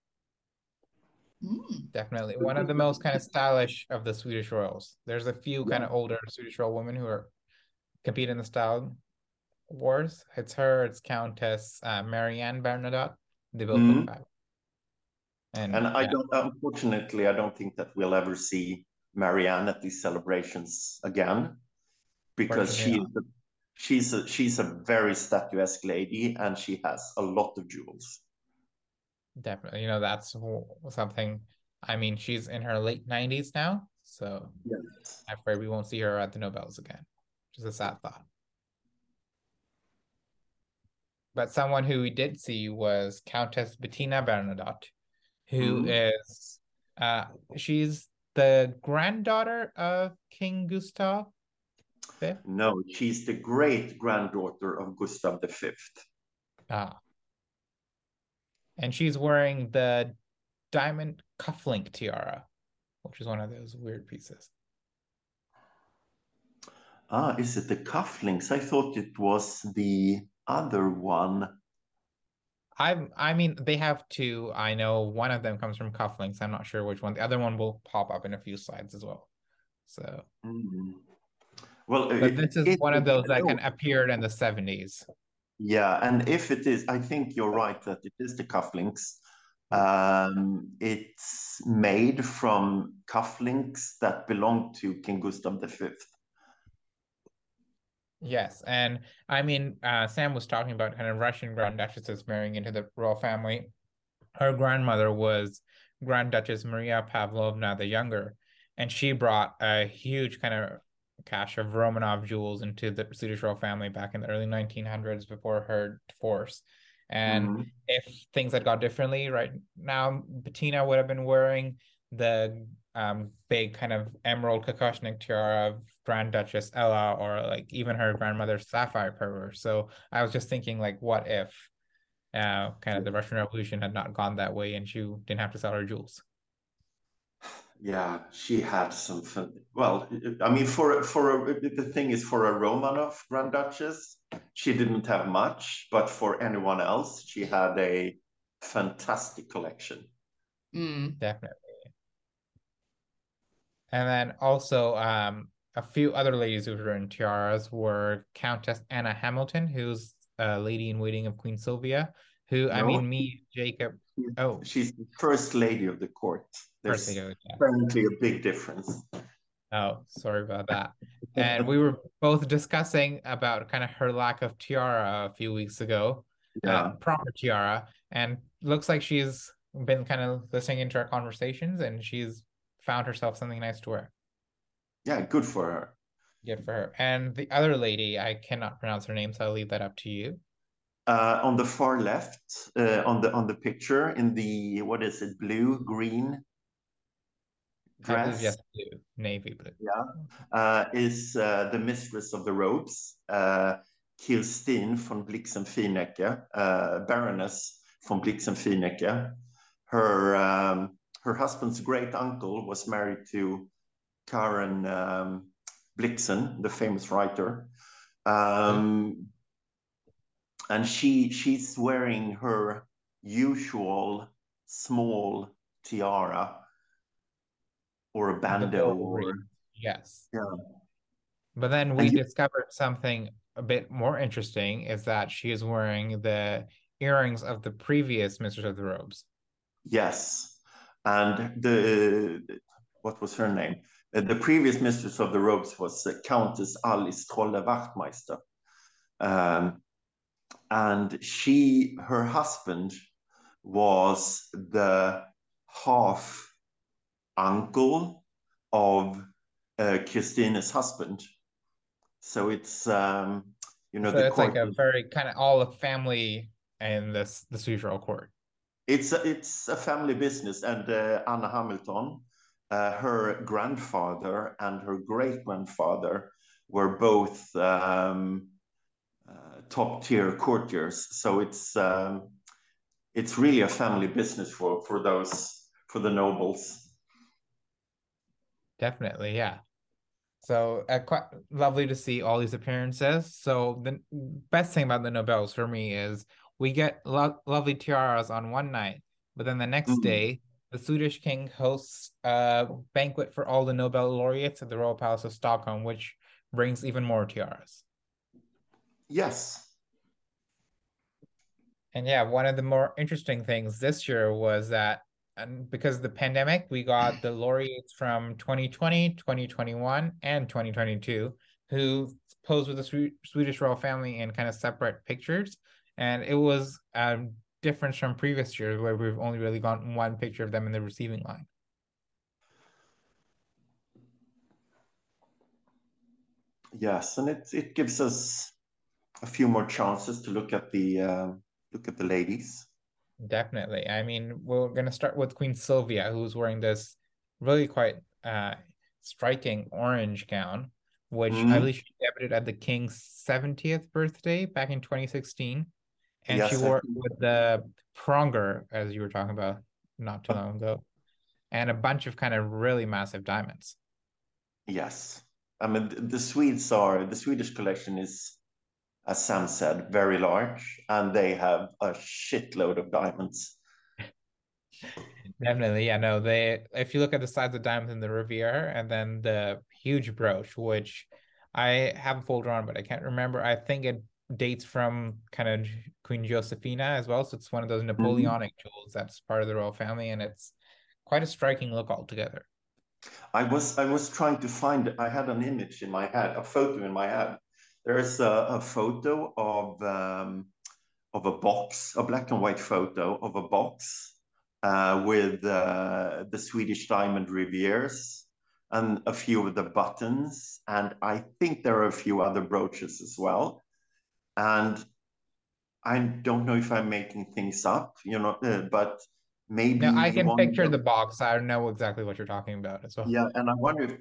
Mm. Definitely one of the most kind of stylish of the Swedish royals. There's a few kind Yeah. of older Swedish royal women who are compete in the style wars. It's her, it's Countess Marianne Bernadotte. They both look Mm. fabulous. And And I don't, unfortunately, I don't think that we'll ever see Marianne at these celebrations again, because fortunately not. she's a very statuesque lady, and she has a lot of jewels. Definitely. That's something. I mean, she's in her late 90s now, so Yes. I'm afraid we won't see her at the Nobels again. Just a sad thought. But someone who we did see was Countess Bettina Bernadotte, who Mhm. is she's the granddaughter of King Gustav V. No, she's the great granddaughter of Gustav V. Ah, and she's wearing the diamond cufflink tiara, which is one of those weird pieces. Ah, is it the cufflinks? I thought it was the other one. I mean, they have two. I know one of them comes from cufflinks. I'm not sure which one. The other one will pop up in a few slides as well. So, Mm. Well, but this is if one of it, those that no, can appeared in the 70s. yeah, and if it is, I think you're right that it is the cufflinks. It's made from cufflinks that belong to King Gustav V. Yes, and I mean, Sam was talking about kind of Russian grand duchesses marrying into the royal family. Her grandmother was Grand Duchess Maria Pavlovna the Younger, and she brought a huge kind of cache of Romanov jewels into the Swedish royal family back in the early 1900s before her divorce. And Mhm. if things had got differently, right now, Bettina would have been wearing the big kind of emerald Kokoshnik tiara of Grand Duchess Ella, or like even her grandmother's sapphire pearl. So I was just thinking, like, what if kind of the Russian Revolution had not gone that way and she didn't have to sell her jewels? Yeah, she had some fun. Well, I mean, the thing is, for a Romanov Grand Duchess, she didn't have much, but for anyone else, she had a fantastic collection. Mm. Definitely. And then also, a few other ladies who were in tiaras were Countess Anna Hamilton, who's a lady in waiting of Queen Sylvia, who, I No, mean, me, Jacob, oh, she's the first lady of the court. first There's lady, yeah. apparently a big difference. Oh, sorry about that. And we were both discussing about kind of her lack of tiara a few weeks ago, Yeah, proper tiara, and looks like she's been kind of listening into our conversations and she's found herself something nice to wear. yeah, good for her. Good for her. And the other lady, I cannot pronounce her name, so I'll leave that up to you. On the far left, on the picture, in the what is it, blue green I believe dress, yes, blue, navy blue. yeah, is the mistress of the robes, Kirstine von Blixen-Finecke, Baroness von Blixen-Finecke. Her husband's great uncle was married to Karen Blixen, the famous writer. Um, and she's wearing her usual small tiara or a The bandeau gold or ring. Yes. yeah. But then we And discovered something a bit more interesting is that she is wearing the earrings of the previous Mistress of the Robes. yes, and the what was her name? The previous mistress of the robes was Countess Alice Trolle Wachtmeister, um, and her husband was the half uncle of Christine's husband. So it's So the it's like court. a very kind of all of family in this the Swedish royal court. It's a family business, and Anna Hamilton, her grandfather and her great grandfather were both top tier courtiers. So it's really a family business for the nobles. Definitely, yeah. So quite lovely to see all these appearances. So the best thing about the Nobels for me is we get lovely tiaras on one night, but then the next Mm. day, the Swedish king hosts a banquet for all the Nobel laureates at the Royal Palace of Stockholm, which brings even more tiaras. Yes. And yeah, one of the more interesting things this year was that and because of the pandemic, we got the laureates from 2020, 2021, and 2022 who posed with the Swedish royal family in kind of separate pictures. And it was different from previous years where we've only really gotten one picture of them in the receiving line. Yes, and it gives us a few more chances to look at the ladies. Definitely. I mean, we're going to start with Queen Sylvia, who's wearing this really quite striking orange gown, which I Mm, believe she debuted at the King's 70th birthday back in 2016. And she yes, I wore it think with the pronger, as you were talking about not too long ago, and a bunch of kind of really massive diamonds. yes. I mean, the Swedish collection is, as Sam said, very large, and they have a shitload of diamonds. Definitely, yeah, no, they if you look at the size of diamonds in the Riviera and then the huge brooch, which I have a folder on, but I can't remember. I think it dates from kind of Queen Josephina as well. So it's one of those Mhm. Napoleonic jewels that's part of the royal family, and it's quite a striking look altogether. I was trying to find. I had an image in my head, a photo in my head. There's a photo of a box, a black and white photo of a box with the Swedish diamond rivieres and a few of the buttons, and I think there are a few other brooches as well. And I don't know if I'm making things up, but Now I maybe can one of picture the the box. I know exactly what you're talking about as well. yeah, and I wonder if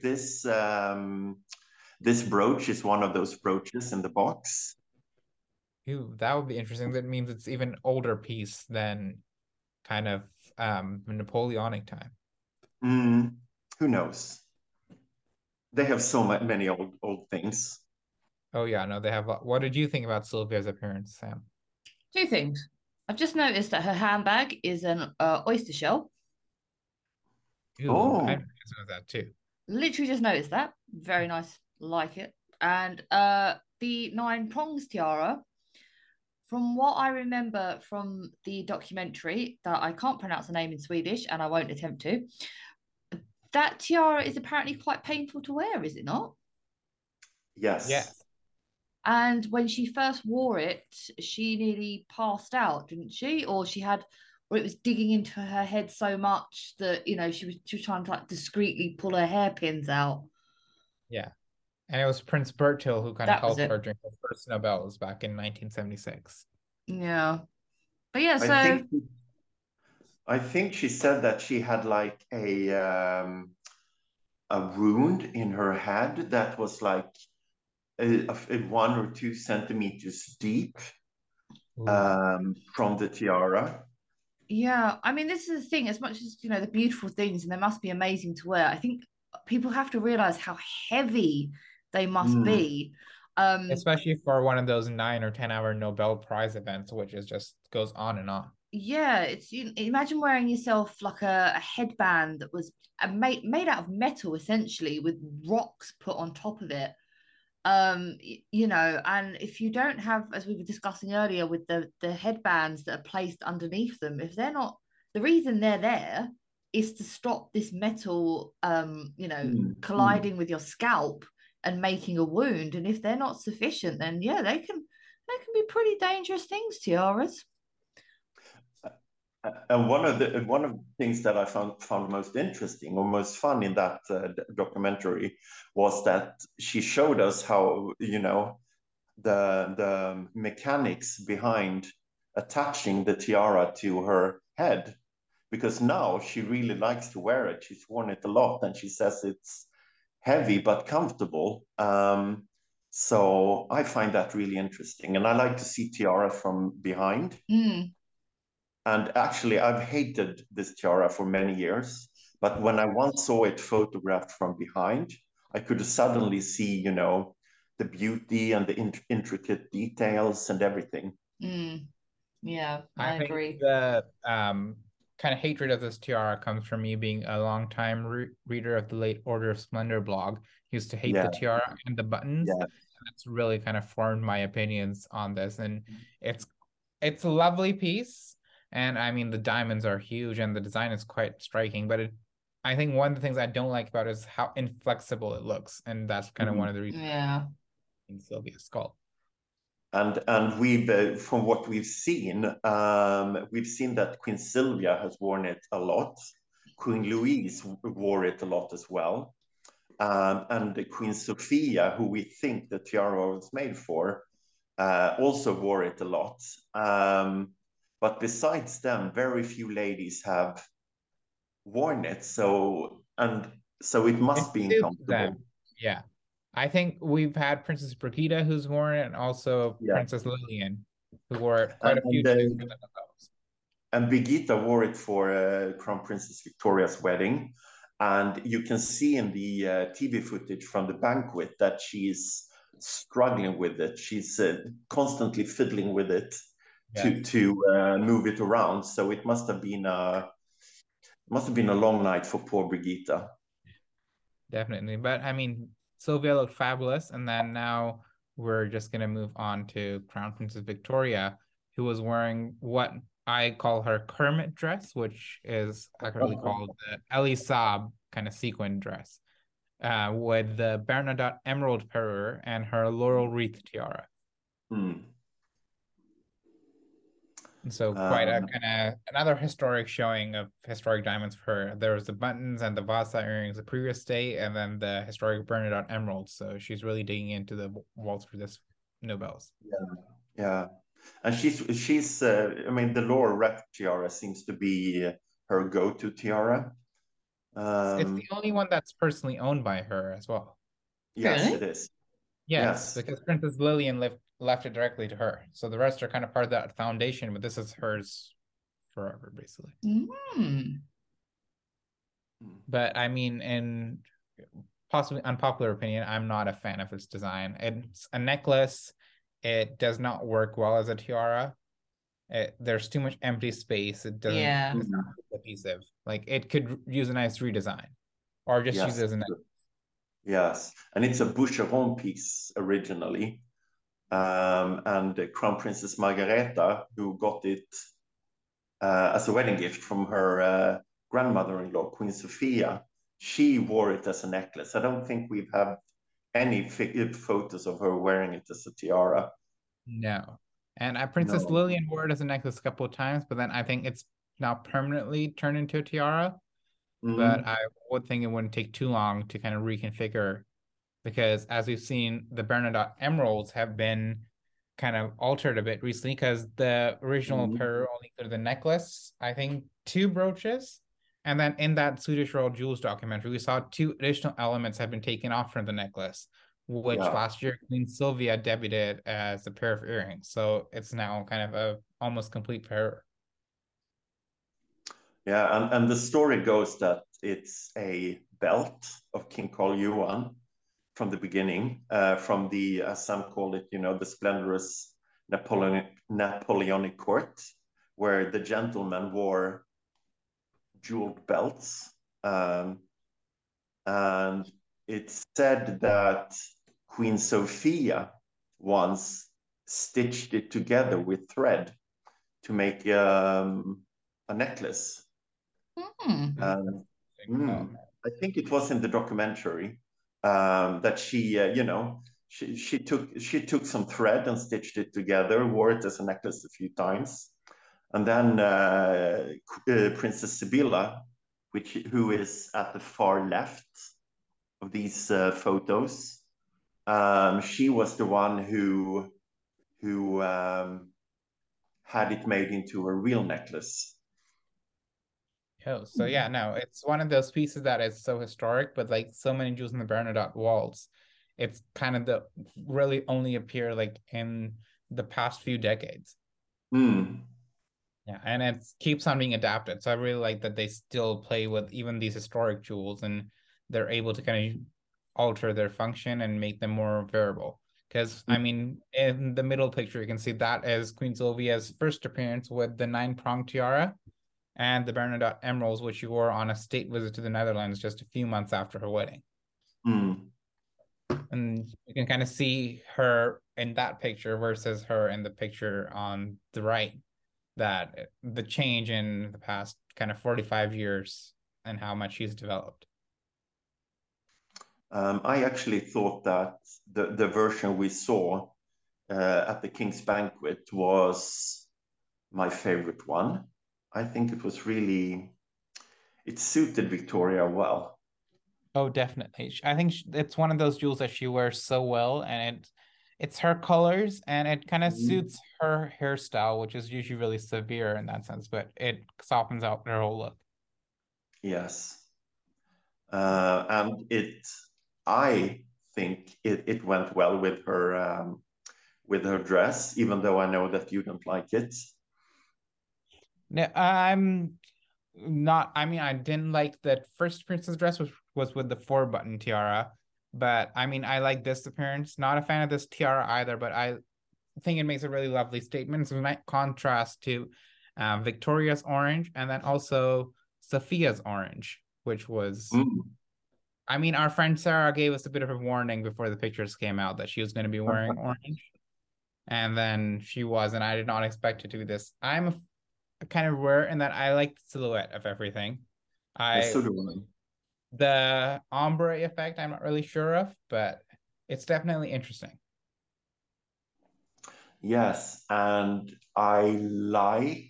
this brooch is one of those brooches in the box. Ooh, that would be interesting. That means it's even older piece than kind of Napoleonic time. Mm, who knows? They have so many old things. Oh yeah, no, they have. What did you think about Sylvia's appearance, Sam? Two things. I've just noticed that her handbag is an oyster shell. Ooh, I Oh, noticed that too. Literally just noticed that. Very nice. Like it. And the nine prongs tiara, from what I remember from the documentary, that I can't pronounce the name in Swedish and I won't attempt to, that tiara is apparently quite painful to wear, is it not? yes. Yes. And when she first wore it, she nearly passed out, didn't she? Or it was digging into her head so much that she was trying to like discreetly pull her hairpins out. Yeah. And it was Prince Bertil who kind of That was helped her it. during the first Nobels back in 1976. Yeah, but yeah. I So think I think she said that she had like a wound in her head that was like 1 or 2 centimeters deep Ooh. from the tiara. yeah, I mean, this is the thing. As much as the beautiful things, and they must be amazing to wear. I think people have to realize how heavy they must Mm, be. Um, Especially for one of those 9 or 10 hour Nobel Prize events, which is just goes on and on. Yeah, imagine wearing yourself like a headband that was made out of metal essentially with rocks put on top of it. And if you don't have, as we were discussing earlier, with the headbands that are placed underneath them, if they're not, the reason they're there is to stop this metal, mm. colliding with your scalp and making a wound. And if they're not sufficient, then yeah, they can be pretty dangerous things, tiaras. And one of the things that I found most interesting or most fun in that documentary was that she showed us how the mechanics behind attaching the tiara to her head, because now she really likes to wear it. She's worn it a lot, and she says it's heavy but comfortable. So I find that really interesting, and I like to see tiara from behind. Mm. And actually, I've hated this tiara for many years. But when I once saw it photographed from behind, I could suddenly see, the beauty and the intricate details and everything. Mm. Yeah, I I think agree. the kind of hatred of this tiara comes from me being a longtime reader of the late Order of Splendor blog. Used to hate Yeah, the tiara and the buttons. yeah. That's really kind of formed my opinions on this, and it's it's a lovely piece, And I mean, the diamonds are huge and the design is quite striking. But I think one of the things I don't like about it is how inflexible it looks. And that's kind of one of the reasons Yeah. in Sylvia's skull. And we've from what we've seen that Queen Sylvia has worn it a lot. Queen Louise wore it a lot as well. And the Queen Sophia, who we think the tiara was made for, also wore it a lot. But besides them, very few ladies have worn it. So it It must be suits uncomfortable. them. Yeah. I think we've had Princess Brigida who's worn it and also Yeah. Princess Lillian who wore it quite And, a few and times uh, with the novels. And Birgitta wore it for Crown Princess Victoria's wedding. And you can see in the TV footage from the banquet that she's struggling with it. She's constantly fiddling with it Yes, to move it around. So it must have been a long night for poor Birgitta. definitely. But I mean, Sylvia looked fabulous. And then now we're just going to move on to Crown Princess Victoria, who was wearing what I call her Kermit dress, which is accurately called the Ellie Saab kind of sequin dress, with the Bernadotte emerald parure and her laurel wreath tiara. Hmm. So quite a Um, kind of another historic showing of historic diamonds for her. There was the buttons and the Vasa earrings the previous day, and then the historic Bernadotte emeralds. So she's really digging into the waltz for this Nobels. yeah, and she's I mean the Laura Rep tiara seems to be her go-to tiara. It's the Um, only one that's personally owned by her as well. yes, it Really? is. Yes, Yes. because Princess Lillian left it directly to her. So the rest are kind of part of that foundation, but this is hers forever, basically. Mm. But I mean, in possibly unpopular opinion, I'm not a fan of its design. It's a necklace. It does not work well as a tiara. There's too much empty space. Yeah. It's not cohesive. Like it could use a nice redesign or just use it Yes, as a necklace. yes, and it's a Boucheron piece originally, and Crown Princess Margareta, who got it as a wedding gift from her grandmother-in-law, Queen Sophia, she wore it as a necklace. I don't think we've had any photos of her wearing it as a tiara. No. And Princess No. Lillian wore it as a necklace a couple of times, but then I think it's now permanently turned into a tiara. But Mm-hmm. I would think it wouldn't take too long to kind of reconfigure because as we've seen, the Bernadotte emeralds have been kind of altered a bit recently because the original Mm-hmm. pair only included the necklace, I think two brooches. And then in that Swedish Royal Jewels documentary, we saw two additional elements have been taken off from the necklace, which Yeah. last year Queen Sylvia debuted as a pair of earrings. So it's now kind of a almost complete pair. Yeah, and the story goes that it's a belt of King Carl Johan from the beginning, from the, as some call it, the splendorous Napoleonic court, where the gentlemen wore jeweled belts. And it's said that Queen Sophia once stitched it together with thread to make a necklace. Mm. And Oh, I think it was in the documentary that she took some thread and stitched it together, wore it as a necklace a few times, and then Princess Sibylla, who is at the far left of these photos, she was the one who had it made into a real necklace. oh, so yeah, no, it's one of those pieces that is so historic, but like so many Jews in the Bernadotte waltz, it's kind of the really only appear like in the past few decades. Mm, Yeah, and it keeps on being adapted. So I really like that they still play with even these historic jewels and they're able to kind of alter their function and make them more variable. Because I mean, in the middle picture, you can see that as Queen Sylvia's first appearance with the nine-pronged tiara and the Bernadotte emeralds, which she wore on a state visit to the Netherlands just a few months after her wedding. mm. And you can kind of see her in that picture versus her in the picture on the right. that the change in the past kind of 45 years and how much she's developed. I actually thought that the version we saw at the King's Banquet was my favorite one. I think it suited Victoria well. Oh, definitely. I think it's one of those jewels that she wears so well, and it's her colors, and it kind of Mhm. suits her hairstyle, which is usually really severe in that sense, but it softens out her whole look. Yes. And I think it went well with her dress, even though I know that you don't like it. No, I'm not. I mean, I didn't like the first princess dress, which was with the four-button tiara, but I mean, I like this appearance. Not a fan of this tiara either, but I think it makes a really lovely statement. It's a nice contrast to Victoria's orange and then also Sophia's orange, which was, Mm. I mean, our friend Sarah gave us a bit of a warning before the pictures came out that she was going to be wearing orange. And then she was, and I did not expect to do this. I'm kind of rare in that I like the silhouette of everything. I So do I. The ombre effect, I'm not really sure of, but it's definitely interesting. Yes, and I like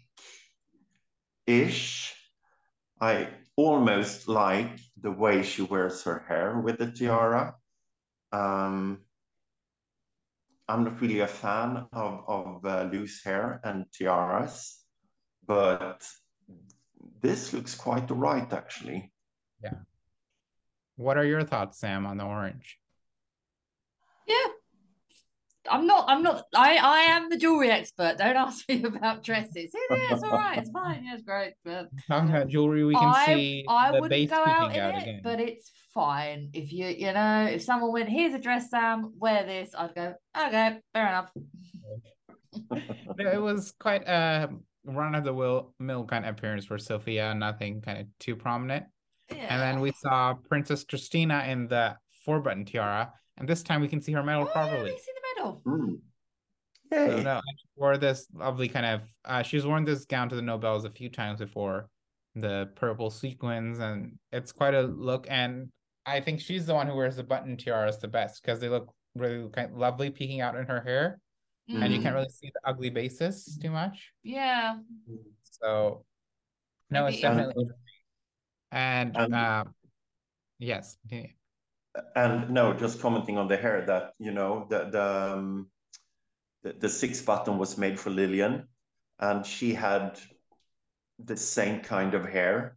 ish. I almost like the way she wears her hair with the tiara. Um, I'm not really a fan of loose hair and tiaras, but this looks quite all right, actually. Yeah. What are your thoughts, Sam, on the orange? Yeah, I'm not. I am the jewelry expert. Don't ask me about dresses. It's all right. It's fine. Yeah, it's great. But Talking about jewelry, we can I see I the wouldn't base go out peeking in out it, again. but it's fine. If if someone went, here's a dress, Sam, wear this, I'd go, okay, fair enough. No, it was quite a run-of-the-mill kind of appearance for Sophia, nothing kind of too prominent. And then Yeah. we saw Princess Christina in the four-button tiara, and this time we can see her medal Oh yeah, we properly. see the medal. Mm. So no, Yay. she wore this lovely kind of she's worn this gown to the Nobels a few times before, the purple sequins, and it's quite a look. And I think she's the one who wears the button tiaras the best because they look really kind of lovely peeking out in her hair, and you can't Mm, Mm. really see the ugly basis too much. yeah, So no, it's maybe. And definitely and and yes. Yeah. and no, just commenting on the hair that the sixth button was made for Lillian, and she had the same kind of hair.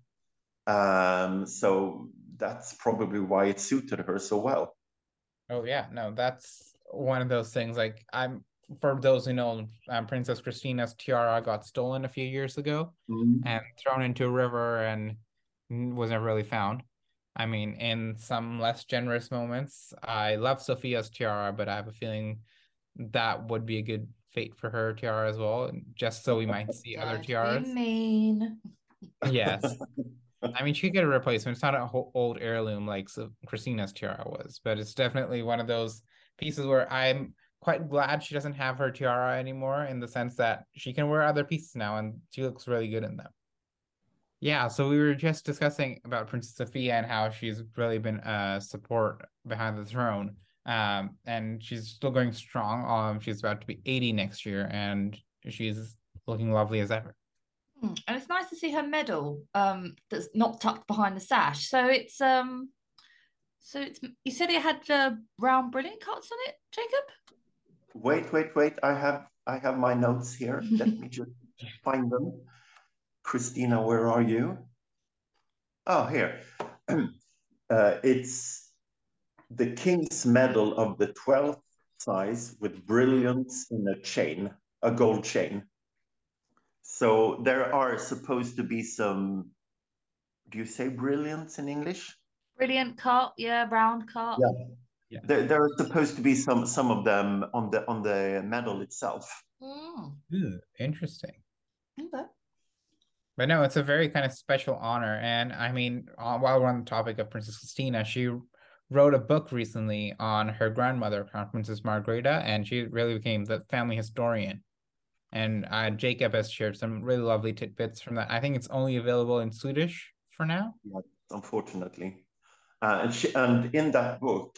So that's probably why it suited her so well. Oh yeah, no, that's one of those things. Like I'm for those who know, Princess Christina's tiara got stolen a few years ago Mm. and thrown into a river and was never really found. I mean, in some less generous moments, I love Sophia's tiara, but I have a feeling that would be a good fate for her tiara as well, just so we might see other Don't be tiaras. mean. Yes. I mean, she could get a replacement. It's not a old heirloom like Christina's tiara was, but it's definitely one of those pieces where I'm quite glad she doesn't have her tiara anymore in the sense that she can wear other pieces now and she looks really good in them. Yeah, so we were just discussing about Princess Sophia and how she's really been support behind the throne. And she's still going strong. She's about to be 80 next year and she's looking lovely as ever. And it's nice to see her medal that's not tucked behind the sash. So it's you said it had brown brilliant cuts on it, Jacob? Wait. I have my notes here. Let me just find them. Christina, where are you? Oh, here. It's the King's Medal of the 12th size with brilliance in a chain, a gold chain. So there are supposed to be some, do you say brilliance in English? Brilliant cut, yeah, round cut. Yeah. Yeah. There are supposed to be some of them on the medal itself. Mm, Ooh, interesting. okay. But no, it's a very kind of special honor. And I mean, while we're on the topic of Princess Christina, she wrote a book recently on her grandmother, Crown Princess Margrethe, and she really became the family historian. And Jacob has shared some really lovely tidbits from that. I think it's only available in Swedish for now. Yeah, unfortunately. And in that book,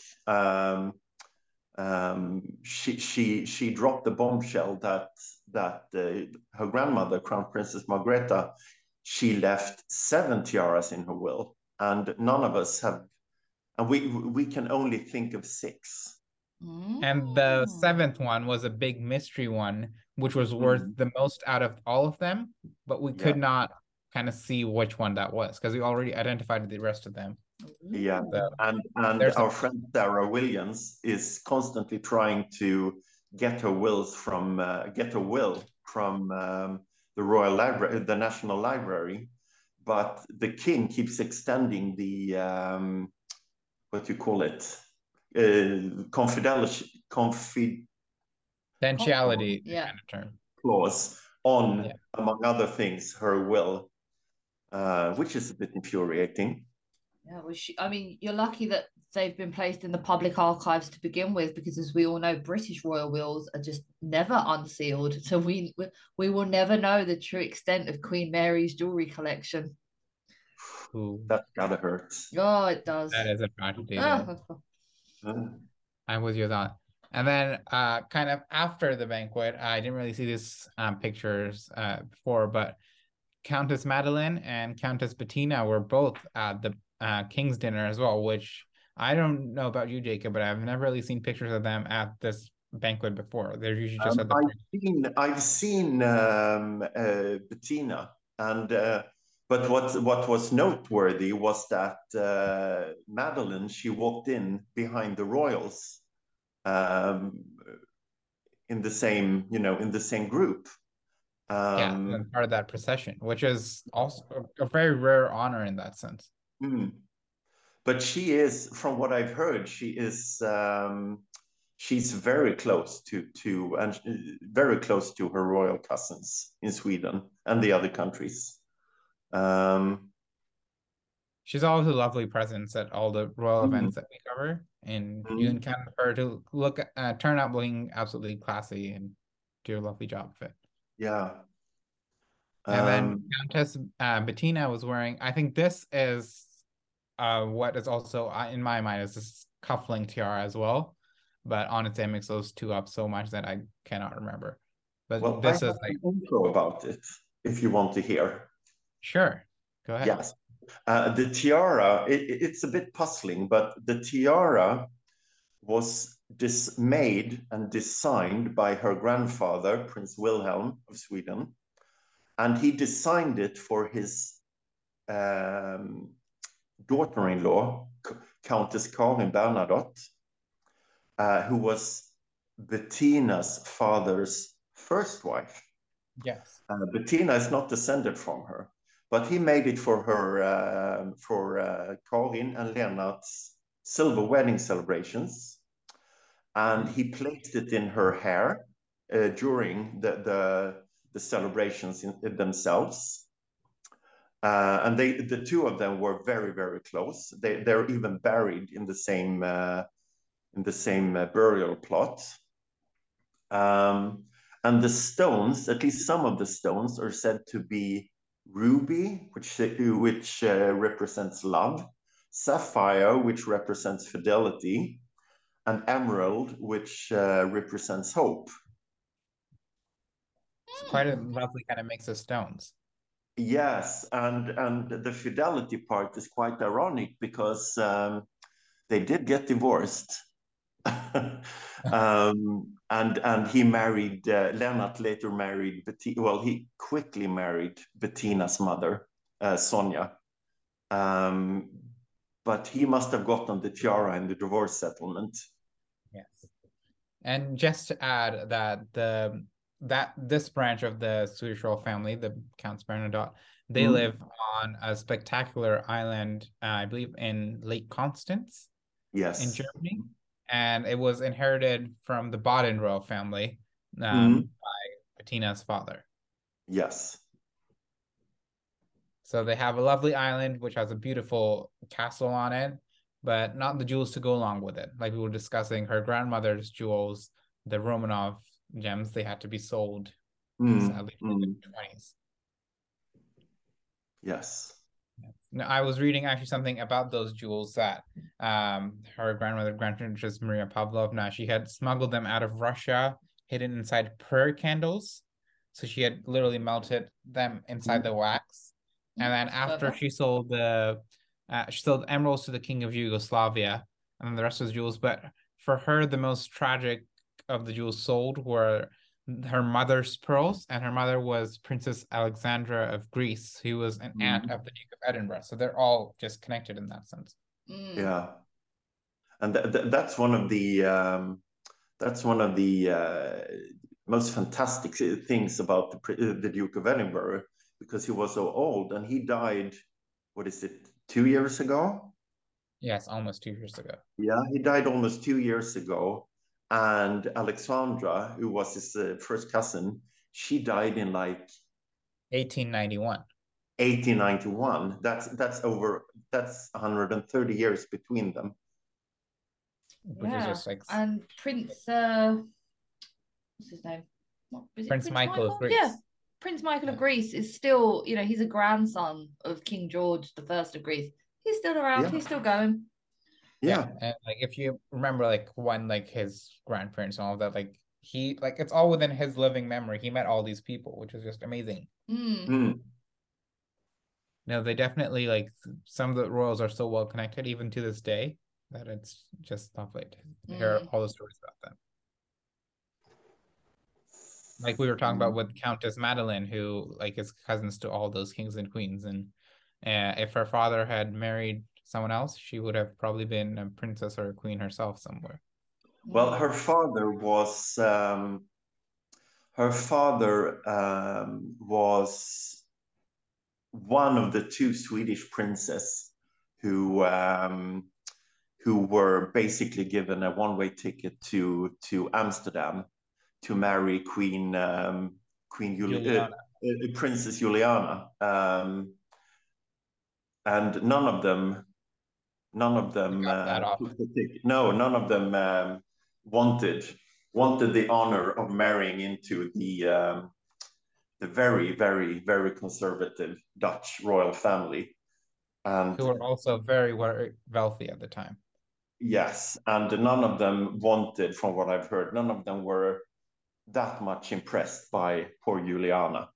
she dropped the bombshell that her grandmother, Crown Princess Margrethe, she left 7 tiaras in her will, and none of us have, and we can only think of 6. And the Mm. seventh one was a big mystery one, which was worth Mm. the most out of all of them, but we Yeah, could not kind of see which one that was because we already identified the rest of them. yeah, So and there's our some. friend Sarah Williams is constantly trying to get her wills from get a will from the Royal Library, the National Library, but the king keeps extending the what do you call it, confidentiality Potentiality Yeah. kind of term. clause Yeah. on, among other things, her will, which is a bit infuriating. Yeah, well, I mean, you're lucky that they've been placed in the public archives to begin with, because as we all know, British royal wills are just never unsealed. So we will never know the true extent of Queen Mary's jewelry collection. Ooh, That gotta hurt. Oh, it does. that is a tragedy there. Oh, I'm with you on that. And then kind of after the banquet, I didn't really see these pictures before, but Countess Madeline and Countess Bettina were both at the King's dinner as well, which I don't know about you, Jacob, but I've never really seen pictures of them at this banquet before. They're usually just at the party. I've seen Bettina, and but what was noteworthy was that Madeline, she walked in behind the royals, um, in the same, in the same group. Yeah, and Um, part of that procession, which is also a very rare honor in that sense. mm. But she is, from what I've heard, she's very close and very close to her royal cousins in Sweden and the other countries. Um, She's always a lovely presence at all the royal mm, events that we cover, and you can mm, count on her to turn out looking absolutely classy and do a lovely job of it. yeah. And then Um, Countess Bettina was wearing, I think this is what is also in my mind is this cuffling tiara as well, but honestly, I mix those two up so much that I cannot remember. But well, I this have is like, an info about it if you want to hear. sure, go ahead. Yes. The tiara, it's a bit puzzling, but the tiara was made and designed by her grandfather, Prince Wilhelm of Sweden, and he designed it for his um, daughter-in-law, Countess Karin Bernadotte, who was Bettina's father's first wife. Yes. Bettina is not descended from her, but he made it for her, for Karin and Lennart's silver wedding celebrations, and he placed it in her hair during the celebrations themselves. And the two of them were very, very close. They're even buried in the same burial plot. And the stones, at least some of the stones, are said to be ruby, which represents love, sapphire, which represents fidelity, and emerald, which represents hope. It's quite a lovely kind of mix of stones. Yes, and the fidelity part is quite ironic because they did get divorced. And he married Lennart later married Bettina. Well, he quickly married Bettina's mother, Sonia. Um, but he must have gotten the tiara in the divorce settlement. Yes. And just to add that this branch of the Swedish royal family, the Counts Bernadotte, they Mm. live on a spectacular island, I believe in Lake Constance in Yes. Germany, and it was inherited from the Baden royal family Mm. by Bettina's father. Yes. So they have a lovely island which has a beautiful castle on it, but not the jewels to go along with it. Like we were discussing, her grandmother's jewels, the Romanov gems, they had to be sold sadly in mm. the 20s. Yes. No, I was reading actually something about those jewels that her grandmother, Grand Princess Maria Pavlovna, she had smuggled them out of Russia, hidden inside prayer candles. So she had literally melted them inside the wax. And then That's after clever. she sold emeralds to the king of Yugoslavia, and then the rest was jewels. But for her, the most tragic of the jewels sold were her mother's pearls, and her mother was Princess Alexandra of Greece, who was an aunt of the Duke of Edinburgh. So they're all just connected in that sense. Mm. Yeah. And that's one of the most fantastic things about the Duke of Edinburgh, because he was so old and he died, what is it, 2 years ago? Yes, almost 2 years ago. Yeah, he died almost 2 years ago. And Alexandra, who was his first cousin, she died in like 1891. 1891. That's 130 years between them. Which is Yeah. just like And Prince, what's his name? What, is it Prince Prince Michael of Michael? Yeah. Greece. Prince Michael of Yeah. Greece is still, he's a grandson of King George the First of Greece. He's still around. Yeah, He's still going. Yeah. yeah, And like if you remember like when like his grandparents and all of that, like he like it's all within his living memory. He met all these people, which is just amazing. Mm. mm, No, they definitely like some of the royals are so well connected even to this day that it's just lovely to hear Mm. all the stories about them. Like we were talking about with Countess Madeline, who like is cousins to all those kings and queens, and if her father had married someone else, she would have probably been a princess or a queen herself somewhere. Well, Mm. her father was one of the two Swedish princes who who were basically given a one-way ticket to Amsterdam to marry Juliana. Princess Juliana, and none of them Got that off. took the ticket. No, none of them wanted wanted the honor of marrying into the very, very, very conservative Dutch royal family. Who And were also very, very wealthy at the time. yes, and none of them wanted, from what I've heard, none of them were that much impressed by poor Juliana.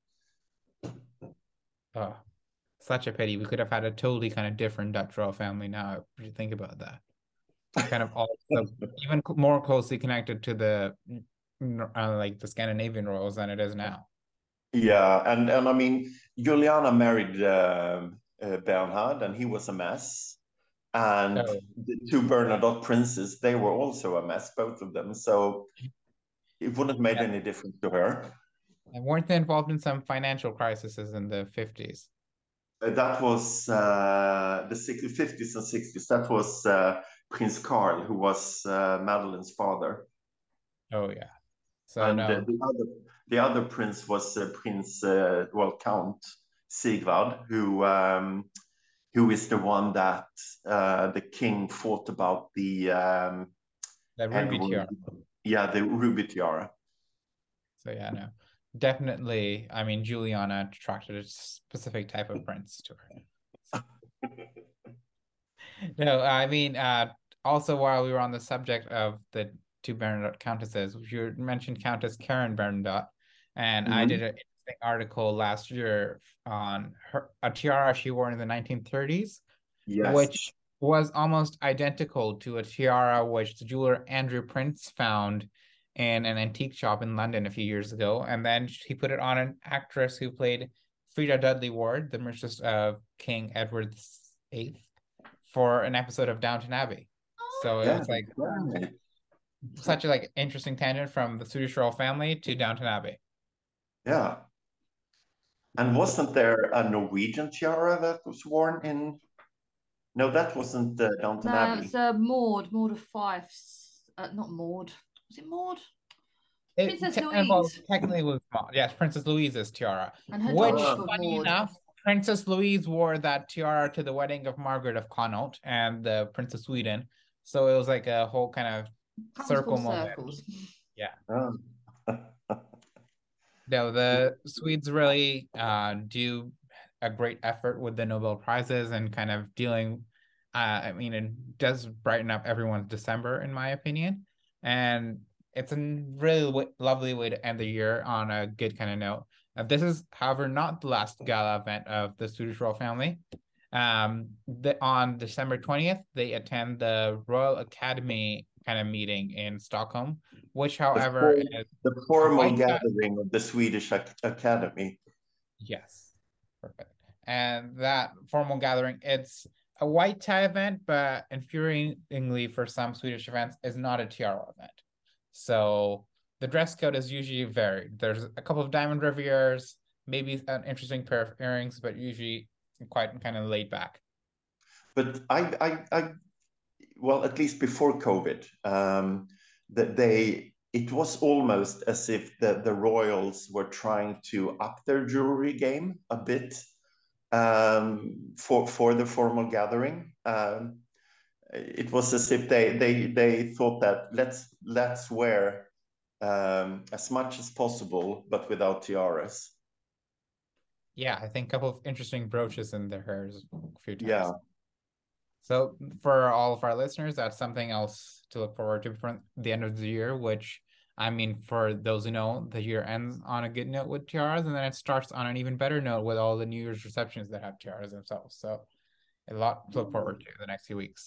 Oh, such a pity. We could have had a totally kind of different Dutch royal family now, if you think about that. Kind of also even more closely connected to the like the Scandinavian royals than it is now. Yeah, and I mean, Juliana married Bernhard, and he was a mess. And So the two Bernadotte princes, they were also a mess, both of them. So it wouldn't have made yeah. any difference to her. And weren't they involved in some financial crises in the 50s? That was the 50s and 60s. That was Prince Carl, who was Madeline's father. Oh yeah. So And no, the other prince was Count Sigvard, who is the one that the king fought about the the ruby Edward, tiara. yeah, the ruby tiara. So yeah, no. Definitely, I mean, Juliana attracted a specific type of prince to her. No, I mean, also while we were on the subject of the two Bernadotte countesses, you mentioned Countess Karen Bernadotte, and I did Mhm. an interesting article last year on a tiara she wore in the 1930s, Yes. which was almost identical to a tiara which the jeweler Andrew Prince found in an antique shop in London a few years ago, and then he put it on an actress who played Frida Dudley Ward, the mistress of King Edward VIII, for an episode of Downton Abbey. So it Yeah. was like Right. such a like interesting tangent from the Swedish royal family to Downton Abbey. Yeah. And wasn't there a Norwegian tiara that was worn in? No, that wasn't Downton No, it's Abbey. Maud of Fifes. Not Maud. Was it Maud? Princess Well, Louise. technically it was yes, Princess Louise's tiara, And her daughter's which, Ah, called funny Maud. enough, Princess Louise wore that tiara to the wedding of Margaret of Connaught and the Prince of Sweden. So it was like a whole kind of Comes circle full moment. circles. Yeah. ah. No, the Swedes really do a great effort with the Nobel Prizes and kind of dealing. I mean, it does brighten up everyone's December, in my opinion, and it's a really lovely way to end the year on a good kind of note. This is, however, not the last gala event of the Swedish royal family. On December 20th, they attend the Royal Academy kind of meeting in Stockholm, which, The, however, for, is the a formal white tie. gathering of the Swedish Academy. Yes, perfect. And that formal gathering, it's a white tie event, but infuriatingly for some Swedish events, is not a tiara event. So the dress code is usually varied. There's a couple of diamond rivières, maybe an interesting pair of earrings, but usually quite kind of laid back. But well, at least before COVID, that it was almost as if the royals were trying to up their jewelry game a bit for the formal gathering. It was as if they thought that let's wear as much as possible, but without tiaras. Yeah, I think a couple of interesting brooches in their hairs a few times. Yeah. So for all of our listeners, that's something else to look forward to for the end of the year, which I mean, for those who know, the year ends on a good note with tiaras, and then it starts on an even better note with all the New Year's receptions that have tiaras themselves. So a lot to look forward to the next few weeks.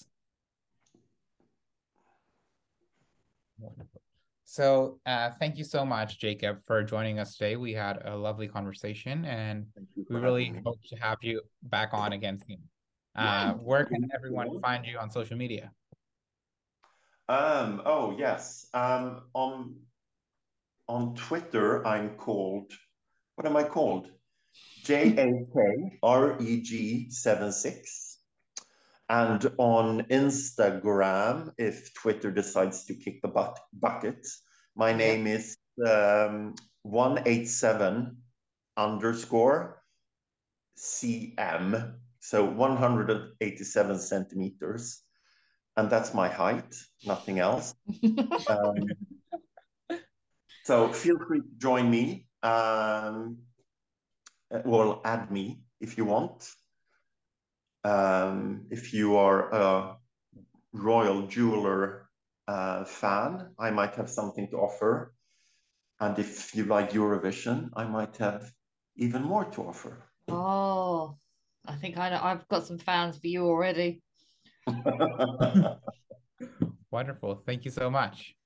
Wonderful. So thank you so much, Jacob, for joining us today. We had a lovely conversation, and Thank you we for having really me. hope to have you back on again soon. Where can everyone find you on social media? Oh yes. On Twitter, I'm called. What am I called? JAKREG76. And on Instagram, if Twitter decides to kick the bucket, my Yeah. name is 187 underscore CM. So 187 centimeters. And that's my height, nothing else. Um, so feel free to join me. Well, add me if you want. If you are a royal jeweler fan, I might have something to offer. And if you like Eurovision, I might have even more to offer. Oh, I think I know. I've got some fans for you already. Wonderful. Thank you so much.